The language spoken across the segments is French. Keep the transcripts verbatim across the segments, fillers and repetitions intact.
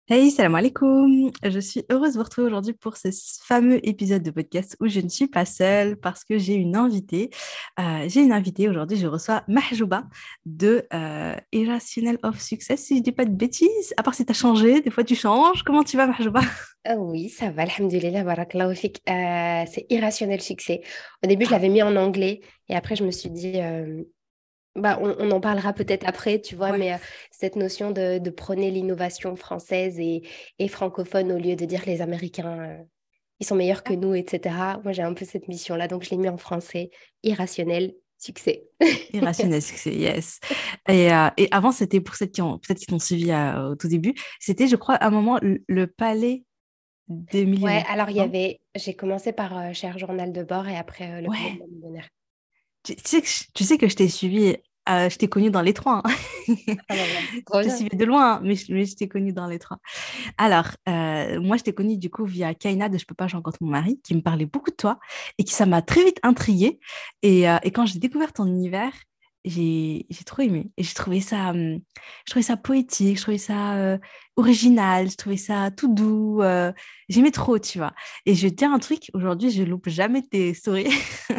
Hey, salam alaikum. Je suis heureuse de vous retrouver aujourd'hui pour ce fameux épisode de podcast où je ne suis pas seule parce que j'ai une invitée. Euh, j'ai une invitée aujourd'hui, je reçois Mahjouba de euh, Irrational of Success, si je dis pas de bêtises. À part si tu as changé, des fois tu changes. Comment tu vas, Mahjouba? Ah oui, ça va, alhamdulillah, barakallahu fik. Euh, c'est irrationnel succès. Au début, je Ah, l'avais mis en anglais et après, je me suis dit, euh, bah, on, on en parlera peut-être après, tu vois, ouais. mais euh, cette notion de, de prôner l'innovation française et, et francophone au lieu de dire les Américains, euh, ils sont meilleurs que nous, et cetera. Moi, j'ai un peu cette mission-là, donc je l'ai mis en français, irrationnel succès. Irrationnel Success, yes. Et, euh, et avant, c'était pour celles qui ont, peut-être qui t'ont suivi euh, au tout début, c'était, je crois, à un moment, le, le palais des Ouais, millionnaires, alors il y non? avait, j'ai commencé par euh, Cher Journal de bord et après euh, Le Palais de Ouais. la Millionnaire. Tu, tu sais que, je tu sais que je t'ai suivi, euh, je t'ai connu dans les trois, hein. Ah bah voilà, Je trop te bien. suivais de loin, hein, mais je, mais je t'ai connu dans les trois. Alors, euh, moi, je t'ai connu du coup via Kaina de Je peux pas, je rencontre mon mari, qui me parlait beaucoup de toi et qui ça m'a très vite intriguée. Et, euh, et quand j'ai découvert ton univers, j'ai j'ai trop aimé. Et j'ai trouvé ça, hum, je trouvais ça poétique, je trouvais ça euh, original, je trouvais ça tout doux. euh, j'aimais trop, tu vois. Et je vais te dire un truc, aujourd'hui, je loupe jamais tes stories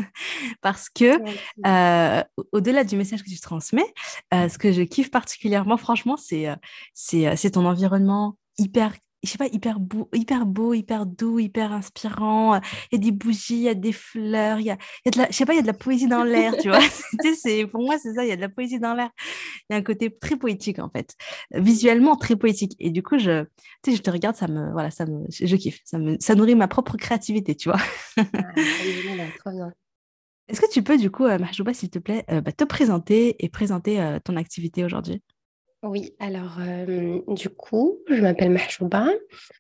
parce que Merci. euh, au- au-delà du message que tu transmets, euh, ce que je kiffe particulièrement, franchement, c'est euh, c'est euh, c'est ton environnement hyper, je sais pas, hyper beau, hyper beau, hyper doux, hyper inspirant. euh, Il y a des bougies, il y a des fleurs, il y a, il y a de la, je sais pas, il y a de la poésie dans l'air, tu vois. Tu sais, c'est, pour moi, c'est ça, il y a de la poésie dans l'air. Il y a un côté très poétique, en fait. Visuellement, très poétique. Et du coup, je, tu sais, je te regarde, ça me, voilà, ça me, je, je kiffe. Ça me, ça nourrit ma propre créativité, tu vois. Ah, alhamdulillah, trop bien. Est-ce que tu peux, du coup, euh, Mahjouba, s'il te plaît, euh, bah, te présenter et présenter euh, ton activité aujourd'hui? Oui, alors euh, du coup, je m'appelle Mahjouba.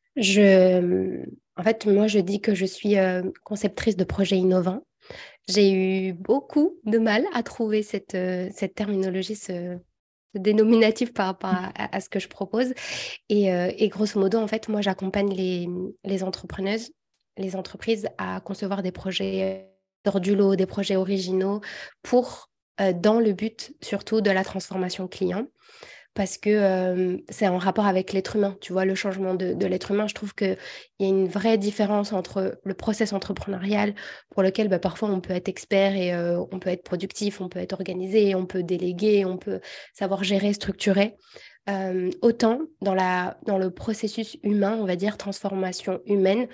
Je, en fait, moi, je dis que je suis euh, conceptrice de projets innovants. J'ai eu beaucoup de mal à trouver cette, euh, cette terminologie, ce, ce dénominatif par rapport à, à- à ce que je propose. Et, euh, et grosso modo, en fait, moi, j'accompagne les, les entrepreneuses, les entreprises à concevoir des projets hors du lot, des projets originaux pour, euh, dans le but surtout de la transformation client parce que euh, c'est en rapport avec l'être humain. Tu vois, le changement de, de l'être humain, je trouve qu'il y a une vraie différence entre le process entrepreneurial pour lequel bah, parfois on peut être expert et euh, on peut être productif, on peut être organisé, on peut déléguer, on peut savoir gérer, structurer. Euh, autant dans, la, dans le processus humain, on va dire transformation humaine,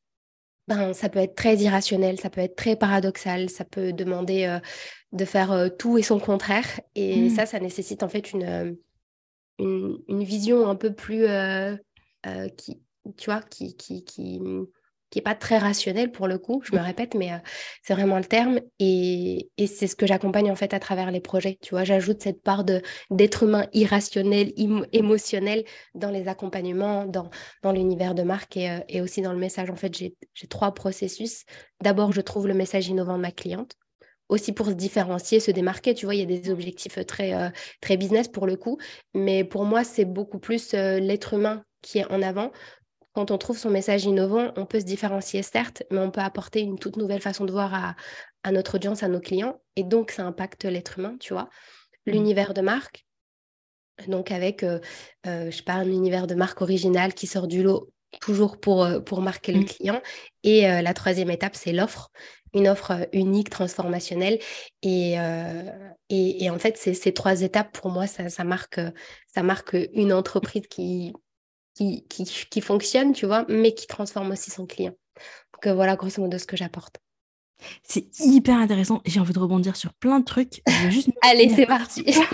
ben, ça peut être très irrationnel, ça peut être très paradoxal, ça peut demander euh, de faire euh, tout et son contraire. Et Hmm. ça, ça nécessite en fait une, euh, une, une vision un peu plus, euh, euh, qui, tu vois, qui, qui, qui, qui est pas très rationnelle pour le coup, je me répète, mais euh, c'est vraiment le terme. Et, et c'est ce que j'accompagne en fait à travers les projets. Tu vois, j'ajoute cette part de d'être humain irrationnel, im- émotionnel dans les accompagnements, dans, dans l'univers de marque et, euh, et aussi dans le message. En fait, j'ai, j'ai trois processus. D'abord, je trouve le message innovant de ma cliente aussi pour se différencier, se démarquer. Tu vois, il y a des objectifs très, euh, très business pour le coup, mais pour moi, c'est beaucoup plus euh, l'être humain qui est en avant. Quand on trouve son message innovant, on peut se différencier, certes, mais on peut apporter une toute nouvelle façon de voir à, à notre audience, à nos clients, et donc ça impacte l'être humain, tu vois. Hmm. L'univers de marque, donc avec, euh, euh, je sais pas, un univers de marque original qui sort du lot, toujours pour, euh, pour marquer le Hmm. client. Et euh, la troisième étape, c'est l'offre, une offre euh, unique, transformationnelle. Et, euh, et, et en fait, ces, ces trois étapes, pour moi, ça, ça marque, euh, ça marque une entreprise qui, qui, qui, qui fonctionne, tu vois, mais qui transforme aussi son client. Donc euh, voilà, grosso modo, ce que j'apporte. C'est hyper intéressant. J'ai envie de rebondir sur plein de trucs. Je veux juste me Allez, retenir c'est un petit parti. peu.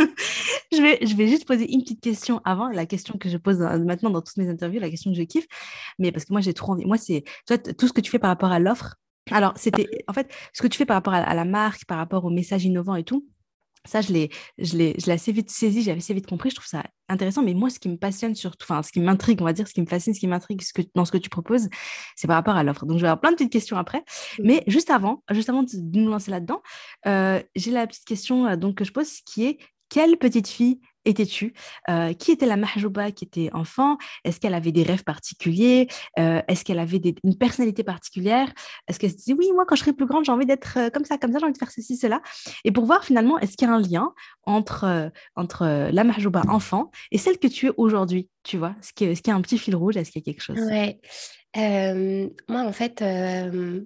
Je vais, je vais juste poser une petite question avant, la question que je pose euh, maintenant dans toutes mes interviews, la question que je kiffe. Mais parce que moi, j'ai trop envie. Moi, c'est tu vois, t- tout ce que tu fais par rapport à l'offre. Alors, c'était en fait ce que tu fais par rapport à, à la marque, par rapport au message innovant et tout. Ça, je l'ai, je l'ai, je l'ai assez vite saisi, j'avais assez vite compris. Je trouve ça intéressant. Mais moi, ce qui me passionne surtout, enfin, ce qui m'intrigue, on va dire, ce qui me fascine, ce qui m'intrigue ce que, dans ce que tu proposes, c'est par rapport à l'offre. Donc, je vais avoir plein de petites questions après. Mais juste avant, juste avant de, de nous lancer là-dedans, euh, j'ai la petite question euh, donc, que je pose qui est quelle petite fille étais-tu? Euh, qui était la Mahjouba qui était enfant? Est-ce qu'elle avait des rêves particuliers? Euh, est-ce qu'elle avait des- une personnalité particulière? Est-ce qu'elle se disait, oui, moi, quand je serai plus grande, j'ai envie d'être euh, comme ça, comme ça, j'ai envie de faire ceci, cela. Et pour voir finalement, est-ce qu'il y a un lien entre, euh, entre euh, la Mahjouba enfant et celle que tu es aujourd'hui, tu vois? Est-ce qu'il y a, est-ce qu'il y a un petit fil rouge? Est-ce qu'il y a quelque chose? Ouais. Euh, moi, en fait, euh,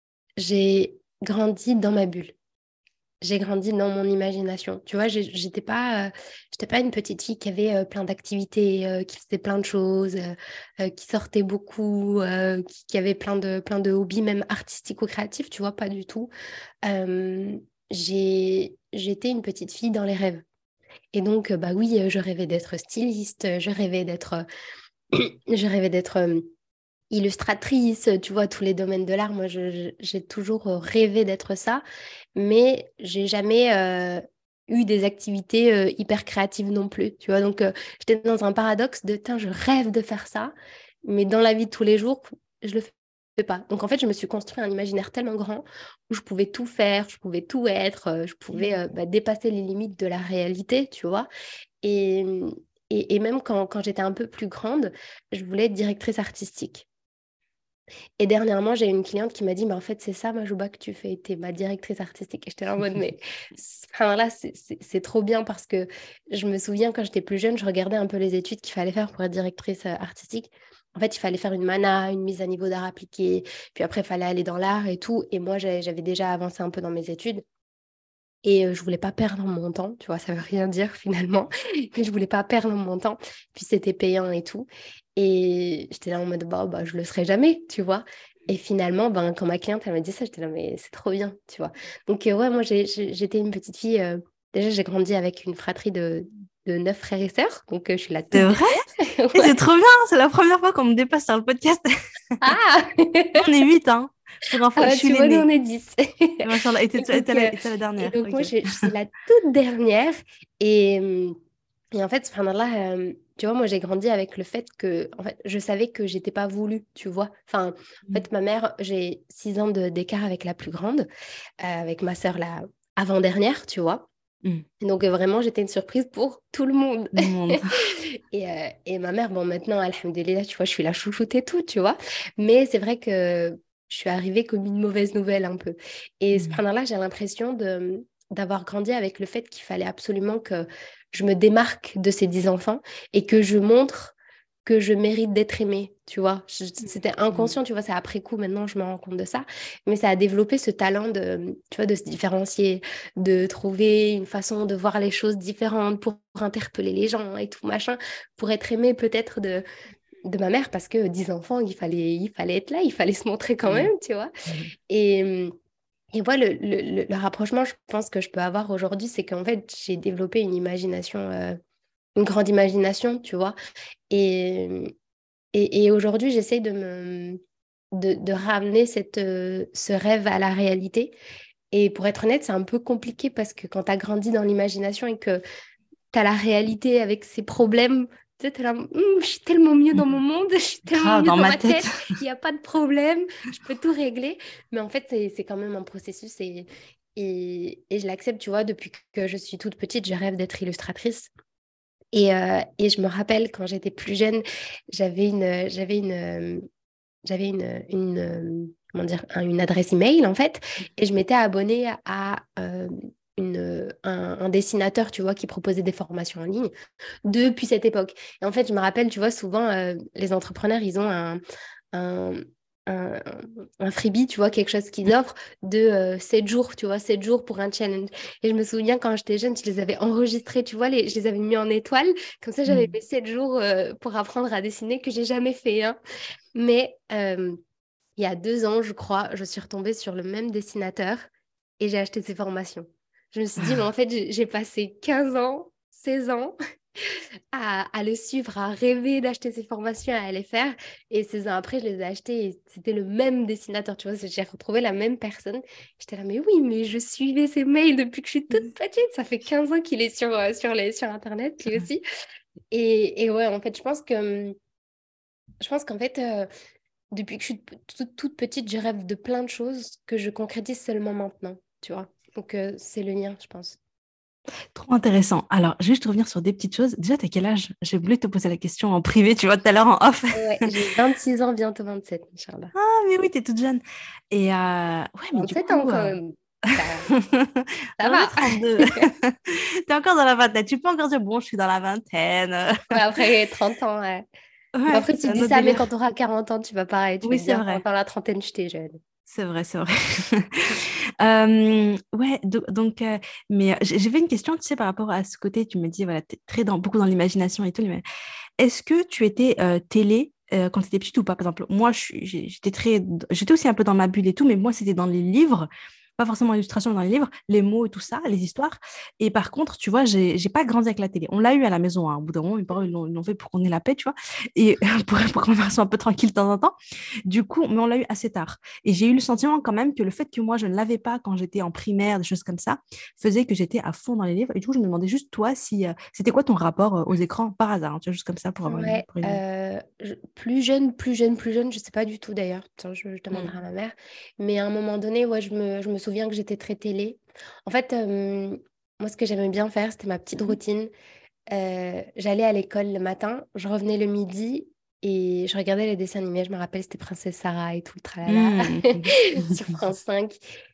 j'ai grandi dans ma bulle. J'ai grandi dans mon imagination. Tu vois, j'ai- j'étais pas, euh, j'étais pas une petite fille qui avait euh, plein d'activités, euh, qui faisait plein de choses, euh, euh, qui sortait beaucoup, euh, qui, qui avait plein de, plein de hobbies, même artistiques ou créatifs, tu vois, pas du tout. Euh, j'ai, j'étais une petite fille dans les rêves. Et donc, euh, bah oui, euh, je rêvais d'être styliste, je rêvais d'être, euh, je rêvais d'être euh, illustratrice, tu vois, tous les domaines de l'art. Moi, je- je- j'ai toujours euh, rêvé d'être ça, mais j'ai jamais euh, eu des activités euh, hyper créatives non plus, tu vois. Donc, euh, j'étais dans un paradoxe de, tiens, je rêve de faire ça, mais dans la vie de tous les jours, je le fais pas. Donc, en fait, je me suis construit un imaginaire tellement grand où je pouvais tout faire, je pouvais tout être, euh, je pouvais euh, bah, dépasser les limites de la réalité, tu vois. Et, et, et même quand, quand j'étais un peu plus grande, je voulais être directrice artistique. Et dernièrement, j'ai une cliente qui m'a dit, mais en fait, c'est ça, Majouba, que tu fais, t'es ma directrice artistique. Et j'étais là en mode, mais enfin, là, c'est c'est- c'est trop bien parce que je me souviens quand j'étais plus jeune, je regardais un peu les études qu'il fallait faire pour être directrice euh, artistique. En fait, il fallait faire une mana, une mise à niveau d'art appliqué, puis après, il fallait aller dans l'art et tout. Et moi, j'ai- j'avais déjà avancé un peu dans mes études. Et euh, je voulais pas perdre mon temps, tu vois, ça veut rien dire finalement, mais je voulais pas perdre mon temps, puis c'était payant et tout. Et j'étais là en mode, bah, bah je le serai jamais, tu vois. Et finalement, ben, quand ma cliente, elle m'a dit ça, j'étais là, mais c'est trop bien, tu vois. Donc, euh, ouais, moi, j'ai- j'ai- j'étais une petite fille, euh, déjà, j'ai grandi avec une fratrie de, de neuf frères et sœurs, donc euh, je suis la C'est toute vrai? dernière. Et c'est Ouais. trop bien, c'est la première fois qu'on me dépasse sur le podcast. Ah! Nous, on est huit, hein. Pour info, Ah et je bah, suis tu vois, nous, on l'aînée. est dix. Machallah. Et t'es Et et donc, t'es la, euh, et t'es la et dernière. donc moi, Ok. je, je suis la toute dernière. Et, euh, et en fait, subhanallah, euh, tu vois, moi, j'ai grandi avec le fait que, en fait, je savais que j'étais pas voulue, tu vois. Enfin, en Mm. fait, ma mère, j'ai six ans de- d'écart avec la plus grande, euh, avec ma sœur, la avant-dernière, tu vois. Mm. Et donc, euh, vraiment, j'étais une surprise pour tout le monde. Tout le monde. Et, euh, et ma mère, bon, maintenant, alhamdoulilah, tu vois, je suis la chouchoute et tout, tu vois. Mais c'est vrai que je suis arrivée comme une mauvaise nouvelle un peu. Et Mm. subhanallah, j'ai l'impression de, d'avoir grandi avec le fait qu'il fallait absolument que je me démarque de ces dix enfants et que je montre que je mérite d'être aimée, tu vois. Je- C'était Mm. inconscient, tu vois, c'est après coup, maintenant, je me rends compte de ça. Mais ça a développé ce talent de, tu vois, de se différencier, de trouver une façon de voir les choses différentes pour interpeller les gens et tout machin, pour être aimé peut-être de, de ma mère, parce que dix enfants, il fallait, il fallait être là, il fallait se montrer quand Mm. même, tu vois. Mm. Et, et voilà, le, le, le- le rapprochement, je pense que je peux avoir aujourd'hui, c'est qu'en fait, j'ai développé une imagination, euh, une grande imagination, tu vois. Et, et, et aujourd'hui, j'essaie de me... De, de ramener cette, euh, ce rêve à la réalité. Et pour être honnête, c'est un peu compliqué parce que quand tu as grandi dans l'imagination et que tu as la réalité avec ses problèmes, tu sais, t'es là, Hum, je suis tellement mieux dans mon Mm. monde, je suis tellement Grave, mieux dans dans ma ma tête. tête, il n'y a pas de problème, je peux tout régler. Mais en fait, c'est, c'est quand même un processus et, et, et je l'accepte, tu vois, depuis que je suis toute petite, je rêve d'être illustratrice. Et, euh, et je me rappelle quand j'étais plus jeune, j'avais une, j'avais une, euh, j'avais une, une, euh, comment dire, un- une adresse email en fait, et je m'étais abonnée à euh, une, un, un dessinateur, tu vois, qui proposait des formations en ligne depuis cette époque. Et en fait, je me rappelle, tu vois, souvent, euh, les entrepreneurs, ils ont un, un, un, un freebie, tu vois, quelque chose qu'ils offrent de euh, sept jours, tu vois, sept jours pour un challenge. Et je me souviens, quand j'étais jeune, je les avais enregistrés, tu vois, les, je les avais mis en étoile. Comme ça, j'avais Mm. mes sept jours euh, pour apprendre à dessiner que j'ai jamais fait, hein. Mais euh, il y a deux ans, je crois, je suis retombée sur le même dessinateur et j'ai acheté ses formations. Je me suis dit, mais en fait, j'ai j'ai passé quinze ans, seize ans à, à le suivre, à rêver d'acheter ses formations, à les faire. Et seize ans après, je les ai achetées et c'était le même dessinateur, tu vois, j'ai retrouvé la même personne. J'étais là, mais oui, mais je suivais ses mails depuis que je suis toute petite. Ça fait quinze ans qu'il est sur, euh, sur, les, sur Internet, lui aussi. Et, et ouais, en fait, je pense que, je pense qu'en fait, euh, depuis que je suis p- toute, toute petite, je rêve de plein de choses que je concrétise seulement maintenant, tu vois. Donc, euh, c'est le lien, je pense. Trop intéressant. Alors, je vais juste revenir sur des petites choses. Déjà, t'as quel âge? J'ai voulu te poser la question en privé, tu vois, tout à l'heure en off. Ouais, j'ai vingt-six ans, bientôt vingt-sept, Inch'Allah. Ah, mais oui, t'es toute jeune. Et euh, ouais, mais du vingt-sept ans coup, quand euh, même. Ça, ça j'en ai va. trente-deux. T'es encore dans la vingtaine. Tu peux encore dire, bon, je suis dans la vingtaine. Ouais, après trente ans, ouais. Mais Ouais, après, c'est tu un dis autre ça, mais quand délire. tu auras quarante ans, tu vas pareil. Tu vas Oui, te c'est dire, oh, vrai. dans la trentaine, j'étais jeune. C'est vrai, c'est vrai. Euh, ouais, do- donc, euh, mais euh, j- j'avais une question, tu sais, par rapport à ce côté, tu me dis, voilà, t'es très dans, beaucoup dans l'imagination et tout, mais est-ce que tu étais euh, télé euh, quand tu étais petite ou pas? Par exemple, moi, je suis- j'ai- j'étais très, j'étais aussi un peu dans ma bulle et tout, mais moi, c'était dans les livres, pas forcément l'illustration, mais dans les livres, les mots et tout ça, les histoires. Et par contre, tu vois, j'ai j'ai pas grandi avec la télé. On l'a eu à la maison, hein. Au bout d'un moment, mes parents, ils l'ont ils l'ont fait pour qu'on ait la paix, tu vois, et pour, pour qu'on soit un peu tranquille de temps en temps. Du coup, mais on l'a eu assez tard. Et j'ai eu le sentiment quand même que le fait que moi, je ne l'avais pas quand j'étais en primaire, des choses comme ça, faisait que j'étais à fond dans les livres. Et du coup, je me demandais juste, toi, si euh, c'était quoi ton rapport euh, aux écrans par hasard, hein, tu vois, juste comme ça pour avoir une, Ouais, pour une idée. euh, je- plus jeune, plus jeune, plus jeune, je sais pas du tout d'ailleurs. Tiens, je, je demanderai à Mm. ma mère. Mais à un moment donné, ouais, je me, je me souviens que j'étais très télé. En fait, euh, moi, ce que j'aimais bien faire, c'était ma petite Mhm. routine. Euh, j'allais à l'école le matin, je revenais le midi et je regardais les dessins animés. Je me rappelle, c'était Princesse Sarah et tout le tralala Mm. sur France cinq.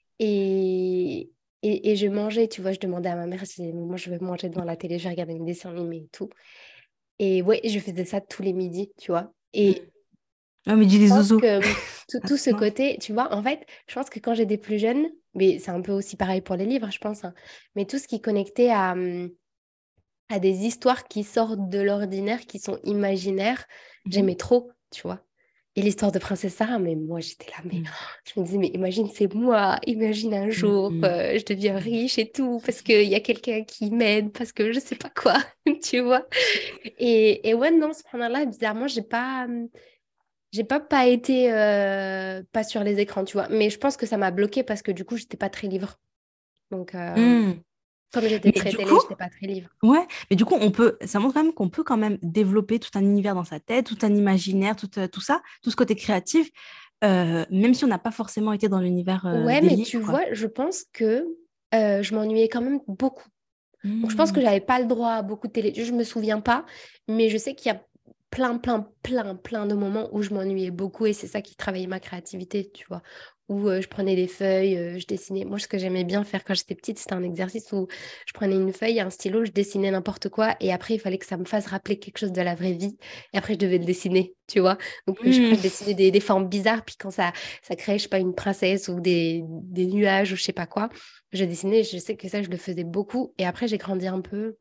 Et, et, et je mangeais, tu vois, je demandais à ma mère, je disais, moi, je vais manger devant la télé, je vais regarder mes dessins animés et tout. Et ouais, je faisais ça tous les midis, tu vois. Mm. Et Ah, mais dis je les pense zouzous. que tout, tout ce côté, tu vois, en fait, je pense que quand j'étais plus jeune, mais c'est un peu aussi pareil pour les livres, je pense, hein, mais tout ce qui connectait à, hum, à des histoires qui sortent de l'ordinaire, qui sont imaginaires, Mhm. j'aimais trop, tu vois. Et l'histoire de Princesse Sarah, mais moi j'étais là, mais Mm. je me disais, mais imagine, c'est moi, imagine un jour, Mm. euh, je deviens riche et tout, parce qu'il y a quelqu'un qui m'aide, parce que je sais pas quoi, tu vois. Et, et ouais, non, subhanallah, bizarrement, j'ai pas, hum, j'ai pas, pas été euh, pas sur les écrans, tu vois. Mais je pense que ça m'a bloqué parce que du coup, j'étais pas très livre. Donc, euh, Mm. comme j'étais Mais très du télé, coup, j'étais pas très livre. ouais, mais du coup, on peut, ça montre quand même qu'on peut quand même développer tout un univers dans sa tête, tout un imaginaire, tout, euh, tout ça, tout ce côté créatif, euh, même si on n'a pas forcément été dans l'univers euh, Ouais, des mais tu livres, quoi. vois, je pense que euh, je m'ennuyais quand même beaucoup. Donc, je pense que Mm. j'avais pas le droit à beaucoup de télé. Je me souviens pas, mais je sais qu'il y a plein, plein, plein, plein de moments où je m'ennuyais beaucoup et c'est ça qui travaillait ma créativité, tu vois. Où euh, je prenais des feuilles, euh, je dessinais. Moi, ce que j'aimais bien faire quand j'étais petite, c'était un exercice où je prenais une feuille, un stylo, je dessinais n'importe quoi et après, il fallait que ça me fasse rappeler quelque chose de la vraie vie et après, je devais le dessiner, tu vois. Donc, euh, je sais pas, Mm. je dessinais des, des formes bizarres, puis quand ça, ça créait, je sais pas, une princesse ou des, des nuages ou je sais pas quoi. Je dessinais, je sais que ça, je le faisais beaucoup. Et après, j'ai grandi un peu,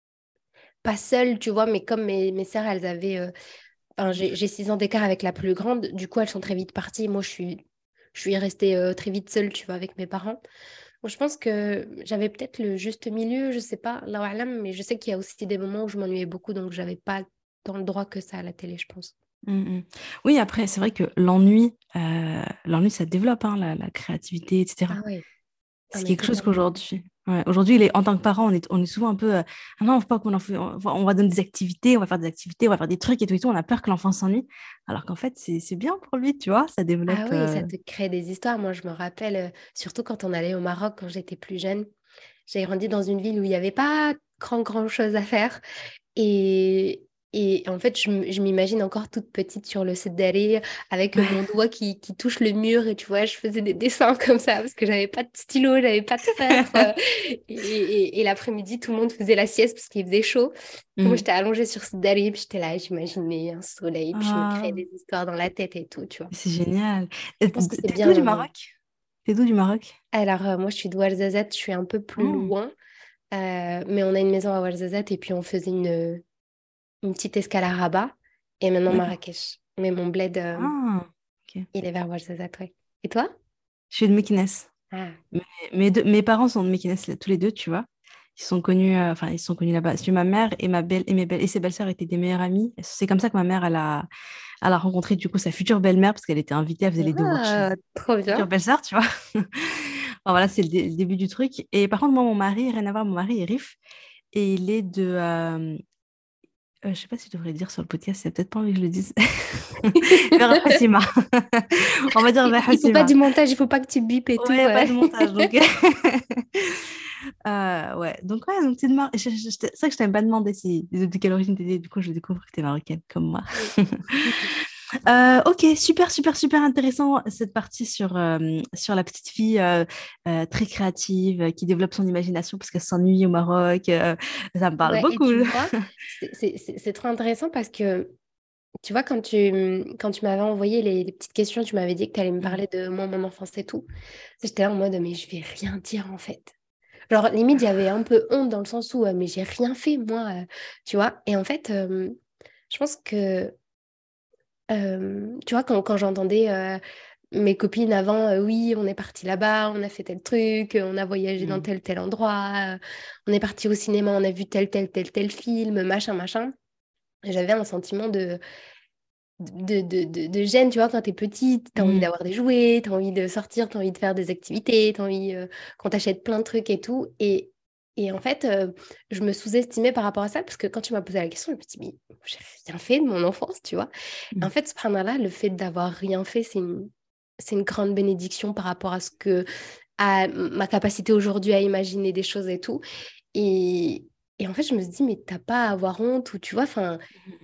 pas seule, tu vois, mais comme mes, mes sœurs, elles avaient... euh, enfin, j'ai j'ai six ans d'écart avec la plus grande. Du coup, elles sont très vite parties. Moi, je suis, je suis restée euh, très vite seule, tu vois, avec mes parents. Donc, je pense que j'avais peut-être le juste milieu, je sais pas, Allahu a'lam, mais je sais qu'il y a aussi des moments où je m'ennuyais beaucoup, donc j'avais pas tant le droit que ça à la télé, je pense. Mm, mm. Oui, après, c'est vrai que l'ennui, euh, l'ennui, ça développe hein, la, la créativité, et cetera. Ah ouais, ah C'est mais quelque chose totalement. qu'aujourd'hui, ouais, aujourd'hui, les- en tant que parent, on est, on est souvent un peu, euh, ah non, faut pas qu'on en fait, on va, on va donner des activités, on va faire des activités, on va faire des trucs et tout et tout. On a peur que l'enfant s'ennuie, alors qu'en fait, c'est, c'est bien pour lui, tu vois, ça Ah développe. oui, ça euh, te crée des histoires. Moi, je me rappelle, euh, surtout quand on allait au Maroc, quand j'étais plus jeune. J'ai grandi dans une ville où il n'y avait pas grand, grand chose à faire. Et, et en fait, je, m- je m'imagine encore toute petite sur le set d'arrêt avec mon doigt qui, qui touche le mur. Et tu vois, je faisais des dessins comme ça parce que j'avais pas de stylo, j'avais pas de feutre. euh, et et, et l'après-midi, tout le monde faisait la sieste parce qu'il faisait chaud. Et moi, Mm. j'étais allongée sur ce d'arrêt, puis j'étais là, j'imaginais un soleil, puis je me créais Ah, des histoires dans la tête et tout, tu vois. c'est génial. Et Je pense que c'est T'es bien d'où du l'ennui. Maroc? T'es d'où du Maroc? Alors, euh, moi, je suis de Ouarzazate, je suis un peu plus Oh, loin, euh, mais on a une maison à Ouarzazate et puis on faisait une, une petite escale à Rabat et maintenant d'accord. Marrakech. Mais mon bled, euh, Ah, ok. il est vers Ouarzazate, ouais. Et toi? Je suis de Meknès. Ah, Mais- Mes, deux- mes parents sont de Meknès, là, tous les deux, tu vois. Ils sont connus, euh, enfin, ils sont connus là-bas. C'est ma mère et ma belle et mes belles et ses belles-sœurs étaient des meilleures amies. C'est comme ça que ma mère, elle a, elle a rencontré du coup sa future belle-mère parce qu'elle était invitée, elle faisait les devoirs chez ah, trop sa future bien. belle-sœur, tu vois. Enfin, voilà, c'est le, dé- le début du truc. Et par contre, moi, mon mari, rien à voir, mon mari est RIF et il est de, euh, euh, je sais pas si je devrais le dire sur le podcast, c'est peut-être pas envie que je le dise. Vers Hossima. On va dire vers Il faut pas Hossima. du montage, il faut pas que tu bipes et tout. Ouais, pas euh. de montage, donc. Euh, ouais, donc ouais, donc c'est de Mar- je- je- je- c'est vrai que je t'avais pas demandé si, de, de quelle origine t'étais, du coup je découvre que t'es marocaine comme moi. Oui. Euh, ok, super, super, super intéressant cette partie sur, euh, sur la petite fille euh, euh, très créative euh, qui développe son imagination parce qu'elle s'ennuie au Maroc. Euh, ça me parle Ouais, et beaucoup. tu vois, c'est c'est- c'est- c'est trop intéressant parce que, tu vois, quand tu, quand tu m'avais envoyé les, les petites questions, tu m'avais dit que tu allais me Mm. parler de moi, mon enfance et tout. J'étais là en mode, mais je vais rien dire en fait. Genre, limite, j'avais un peu honte dans le sens où, euh, mais j'ai rien fait, moi, euh, tu vois. Et en fait, euh, je pense que, euh, tu vois, quand, quand j'entendais euh, mes copines avant, euh, oui, on est parti là-bas, on a fait tel truc, euh, on a voyagé dans Mm. tel, tel endroit, euh, on est parti au cinéma, on a vu tel, tel, tel, tel film, machin, machin. J'avais un sentiment de, de, de, de, de gêne, tu vois, quand t'es petite, t'as envie Mm. d'avoir des jouets, t'as envie de sortir, t'as envie de faire des activités, t'as envie euh, qu'on t'achète plein de trucs et tout. Et, et en fait, euh, je me sous-estimais par rapport à ça, parce que quand tu m'as posé la question, je me suis dit, mais j'ai rien fait de mon enfance, tu vois. Et en Mm. fait, subhanallah, le fait d'avoir rien fait, c'est une, c'est une grande bénédiction par rapport à ce que, à ma capacité aujourd'hui à imaginer des choses et tout. Et, et en fait, je me suis dit, mais t'as pas à avoir honte, ou tu vois, enfin,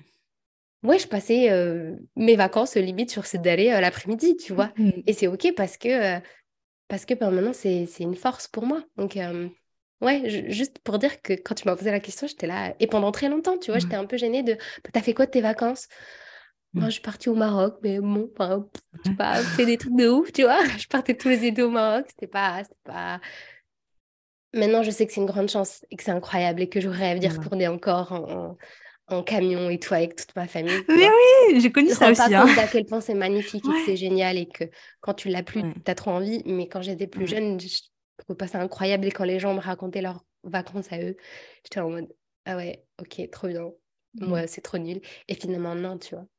moi, je passais euh, mes vacances euh, limite sur cette allée euh, l'après-midi, tu vois. Mm. Et c'est OK parce que, euh, parce que ben, maintenant, c'est, c'est une force pour moi. Donc, euh, ouais, ju- juste pour dire que quand tu m'as posé la question, j'étais là. Et pendant très longtemps, tu vois, j'étais Ouais. un peu gênée de, bah, t'as fait quoi de tes vacances? Moi, Mm. je suis partie au Maroc, mais bon, enfin, pff, j'ai Ouais. pas fait des trucs de ouf, tu vois. Je partais tous les étés au Maroc, c'était pas, c'était pas... Maintenant, je sais que c'est une grande chance et que c'est incroyable et que je rêve d'y Voilà. retourner encore en, en, en camion et tout avec toute ma famille, tu Oui, vois. oui, j'ai connu Tu te ça rends pas aussi, hein. compte d'à quel point c'est magnifique et que c'est Ouais. génial et que quand tu l'as plus, Ouais. tu as trop envie. Mais quand j'étais plus Ouais. jeune, je trouvais pas ça incroyable. Et quand les gens me racontaient leurs vacances à eux, j'étais en mode, ah ouais, ok, trop bien. Mm. Moi, c'est trop nul. Et finalement, non, tu vois.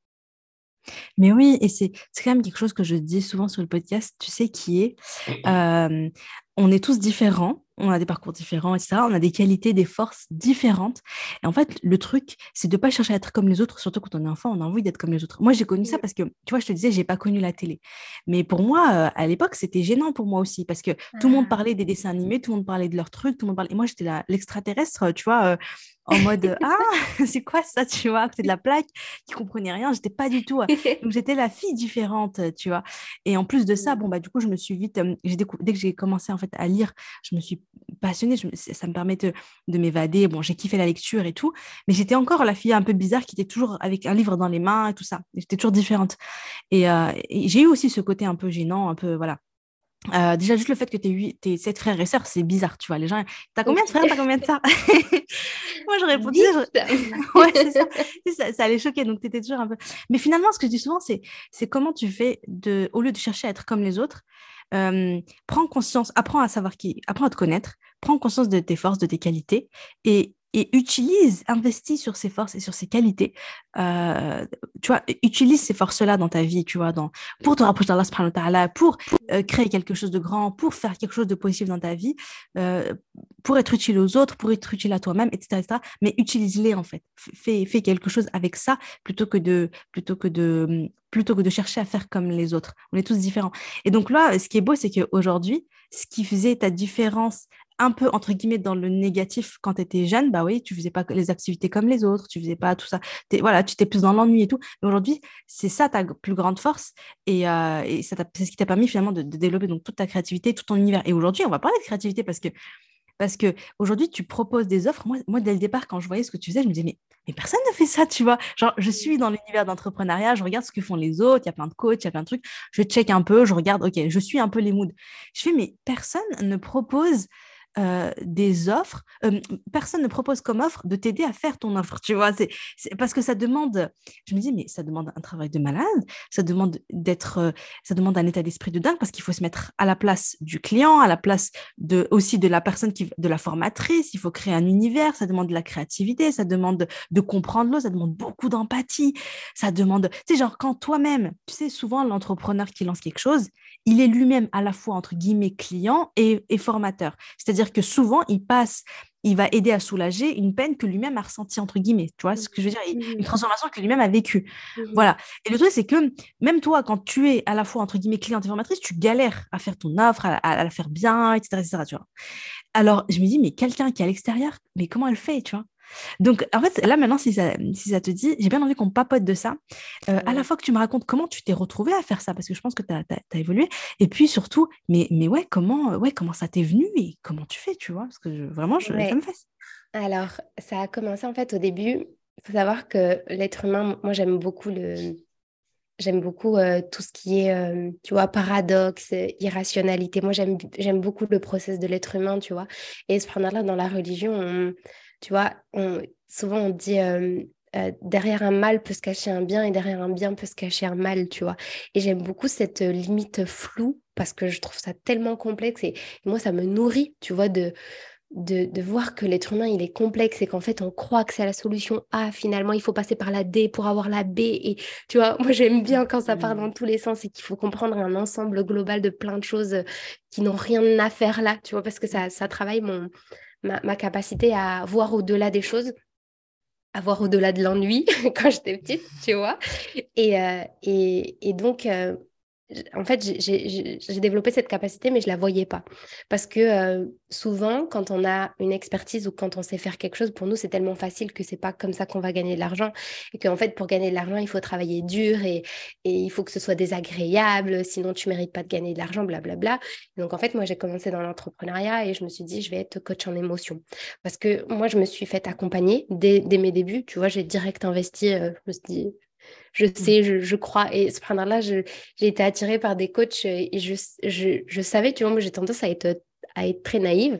Mais oui, et c'est c'est quand même quelque chose que je dis souvent sur le podcast, tu sais, qui est, euh, on est tous différents, on a des parcours différents, et cetera. On a des qualités, des forces différentes. Et en fait, le truc, c'est de ne pas chercher à être comme les autres, surtout quand on est enfant, on a envie d'être comme les autres. Moi, j'ai connu ça Mm. parce que, tu vois, je te disais, j'ai pas connu la télé. Mais pour moi, euh, à l'époque, c'était gênant pour moi aussi, parce que tout le monde Ah. parlait des dessins animés, tout le monde parlait de leurs trucs, tout le monde parlait... Et moi, j'étais là, l'extraterrestre, tu vois, euh, en mode, ah, c'est quoi ça, tu vois, c'est de la plaque, qui comprenait rien. J'étais pas du tout... euh, donc, j'étais la fille différente, tu vois. Et en plus de ça, Mm. bon, bah, du coup, je me suis vite, euh, j'ai décou- dès que j'ai commencé en fait à lire, je me suis passionnée, je me- ça me permet de, de m'évader. Bon, j'ai kiffé la lecture et tout, mais j'étais encore la fille un peu bizarre qui était toujours avec un livre dans les mains et tout ça. J'étais toujours différente. Et, euh, et j'ai eu aussi ce côté un peu gênant, un peu, voilà. Euh, déjà, juste le fait que tu aies sept frères et sœurs, c'est bizarre, tu vois. Les gens, t'as combien de Oui. frères, t'as combien de sœurs? Moi, j'aurais répondu, dix. ouais, c'est ça. C'est ça. Ça allait choquer, donc tu étais toujours un peu. Mais finalement, ce que je dis souvent, c'est c'est comment tu fais de, au lieu de chercher à être comme les autres, euh, prends conscience, apprends à savoir qui, apprends à te connaître, prends conscience de tes forces, de tes qualités et, et utilise, investis sur ces forces et sur ces qualités. Euh, tu vois, utilise ces forces-là dans ta vie, tu vois, dans, pour te rapprocher d'Allah subhanahu wa ta'ala, pour euh, créer quelque chose de grand, pour faire quelque chose de positif dans ta vie, euh, pour être utile aux autres, pour être utile à toi-même, et cetera, et cetera. Mais utilise-les en fait. Fais, fais quelque chose avec ça plutôt que de, plutôt que de, plutôt que de chercher à faire comme les autres. On est tous différents. Et donc là, ce qui est beau, c'est qu'aujourd'hui, ce qui faisait ta différence un peu, entre guillemets, dans le négatif quand tu étais jeune, bah oui, tu faisais pas les activités comme les autres, tu faisais pas tout ça. T'es, voilà, tu étais plus dans l'ennui et tout. Mais aujourd'hui, c'est ça ta plus grande force et, euh, et ça c'est ce qui t'a permis finalement de, de développer donc toute ta créativité, tout ton univers. Et aujourd'hui, on va parler de créativité parce que parce que aujourd'hui, tu proposes des offres. Moi, moi, dès le départ, quand je voyais ce que tu faisais, je me disais, mais, mais personne ne fait ça, tu vois. Genre, je suis dans l'univers d'entrepreneuriat, je regarde ce que font les autres, il y a plein de coachs, il y a plein de trucs. Je check un peu, je regarde, ok, je suis un peu les moods. Je fais, mais personne ne propose euh, des offres, euh, personne ne propose comme offre de t'aider à faire ton offre, tu vois. C'est, c'est parce que ça demande, je me dis, mais ça demande un travail de malade, ça demande d'être, euh, ça demande un état d'esprit de dingue parce qu'il faut se mettre à la place du client, à la place de, aussi de la personne, qui, de la formatrice, il faut créer un univers, ça demande de la créativité, ça demande de, de comprendre l'autre, ça demande beaucoup d'empathie, ça demande, tu sais, genre quand toi-même, tu sais, souvent l'entrepreneur qui lance quelque chose, il est lui-même à la fois, entre guillemets, client et, et formateur. C'est-à-dire que souvent, il passe il va aider à soulager une peine que lui-même a ressentie, entre guillemets. Tu vois ce que je veux dire? Une Mhm. transformation que lui-même a vécue. Mhm. Voilà. Et le truc, c'est que même toi, quand tu es à la fois, entre guillemets, cliente et formatrice, tu galères à faire ton offre, à, à- à la faire bien, et cetera, et cetera, tu vois. Alors, je me dis, mais quelqu'un qui est à l'extérieur, mais comment elle fait, tu vois? Donc, en fait, là, maintenant, si ça, si ça te dit, j'ai bien envie qu'on papote de ça. Euh, à la Ouais. fois que tu me racontes comment tu t'es retrouvée à faire ça, parce que je pense que tu as évolué. Et puis, surtout, mais, mais ouais, comment, ouais, comment ça t'est venu et comment tu fais, tu vois? Parce que je- vraiment, je- ça me Ouais. fascine. Alors, ça a commencé en fait au début. Il faut savoir que l'être humain, moi j'aime beaucoup le, j'aime beaucoup euh, tout ce qui est, euh, tu vois, paradoxe, euh, irrationalité. Moi, j'aime, j'aime beaucoup le process de l'être humain, tu vois. Et là dans la religion, on- tu vois, on- souvent on dit euh, euh, derrière un mal peut se cacher un bien et derrière un bien peut se cacher un mal, tu vois. Et j'aime beaucoup cette euh, limite floue parce que je trouve ça tellement complexe et moi, ça me nourrit, tu vois, de de, de voir que l'être humain, il est complexe et qu'en fait, on croit que c'est la solution A, finalement, il faut passer par la D pour avoir la B. Et tu vois, moi, j'aime bien quand ça part dans Mm. tous les sens et qu'il faut comprendre un ensemble global de plein de choses euh, qui n'ont rien à faire là, tu vois, parce que ça, ça travaille mon, ma, ma capacité à voir au-delà des choses, à voir au-delà de l'ennui quand j'étais petite, tu vois. Et, euh, et, et donc, euh, j- en fait, j'ai j'ai- j'ai- j'ai développé cette capacité, mais je la voyais pas. Parce que euh, souvent, quand on a une expertise ou quand on sait faire quelque chose, pour nous, c'est tellement facile que c'est pas comme ça qu'on va gagner de l'argent. Et qu'en fait, pour gagner de l'argent, il faut travailler dur et, et il faut que ce soit désagréable, sinon tu mérites pas de gagner de l'argent, blablabla. Donc, en fait, moi, j'ai commencé dans l'entrepreneuriat et je me suis dit, je vais être coach en émotion. Parce que moi, je me suis fait accompagner dès, dès mes débuts. Tu vois, j'ai direct investi. euh, je me suis dit, je Mm. sais, je, je crois. Et cependant-là, je, j'ai été attirée par des coachs euh, et je, je, je savais, tu vois, moi j'ai tendance à être, à être très naïve.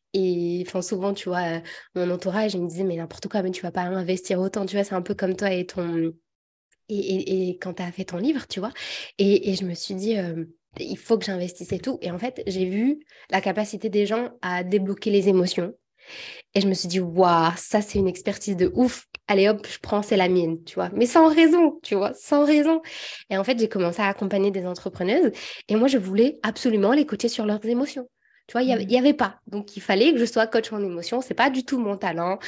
Et enfin, souvent, tu vois, euh, mon entourage, il me disait, mais n'importe quoi, mais tu vas pas investir autant, tu vois, c'est un peu comme toi et ton. Et, et, et quand tu as fait ton livre, tu vois. Et, et je me suis dit, euh, il faut que j'investisse et tout. Et en fait, j'ai vu la capacité des gens à débloquer les émotions. Et je me suis dit, waouh, ça, c'est une expertise de ouf. Allez hop, je prends, c'est la mienne, tu vois. Mais sans raison, tu vois, sans raison. Et en fait, j'ai commencé à accompagner des entrepreneuses et moi, je voulais absolument les coacher sur leurs émotions. Tu vois, il n'y avait, il Mm. y avait pas. Donc, il fallait que je sois coach en émotions. C'est pas du tout mon talent,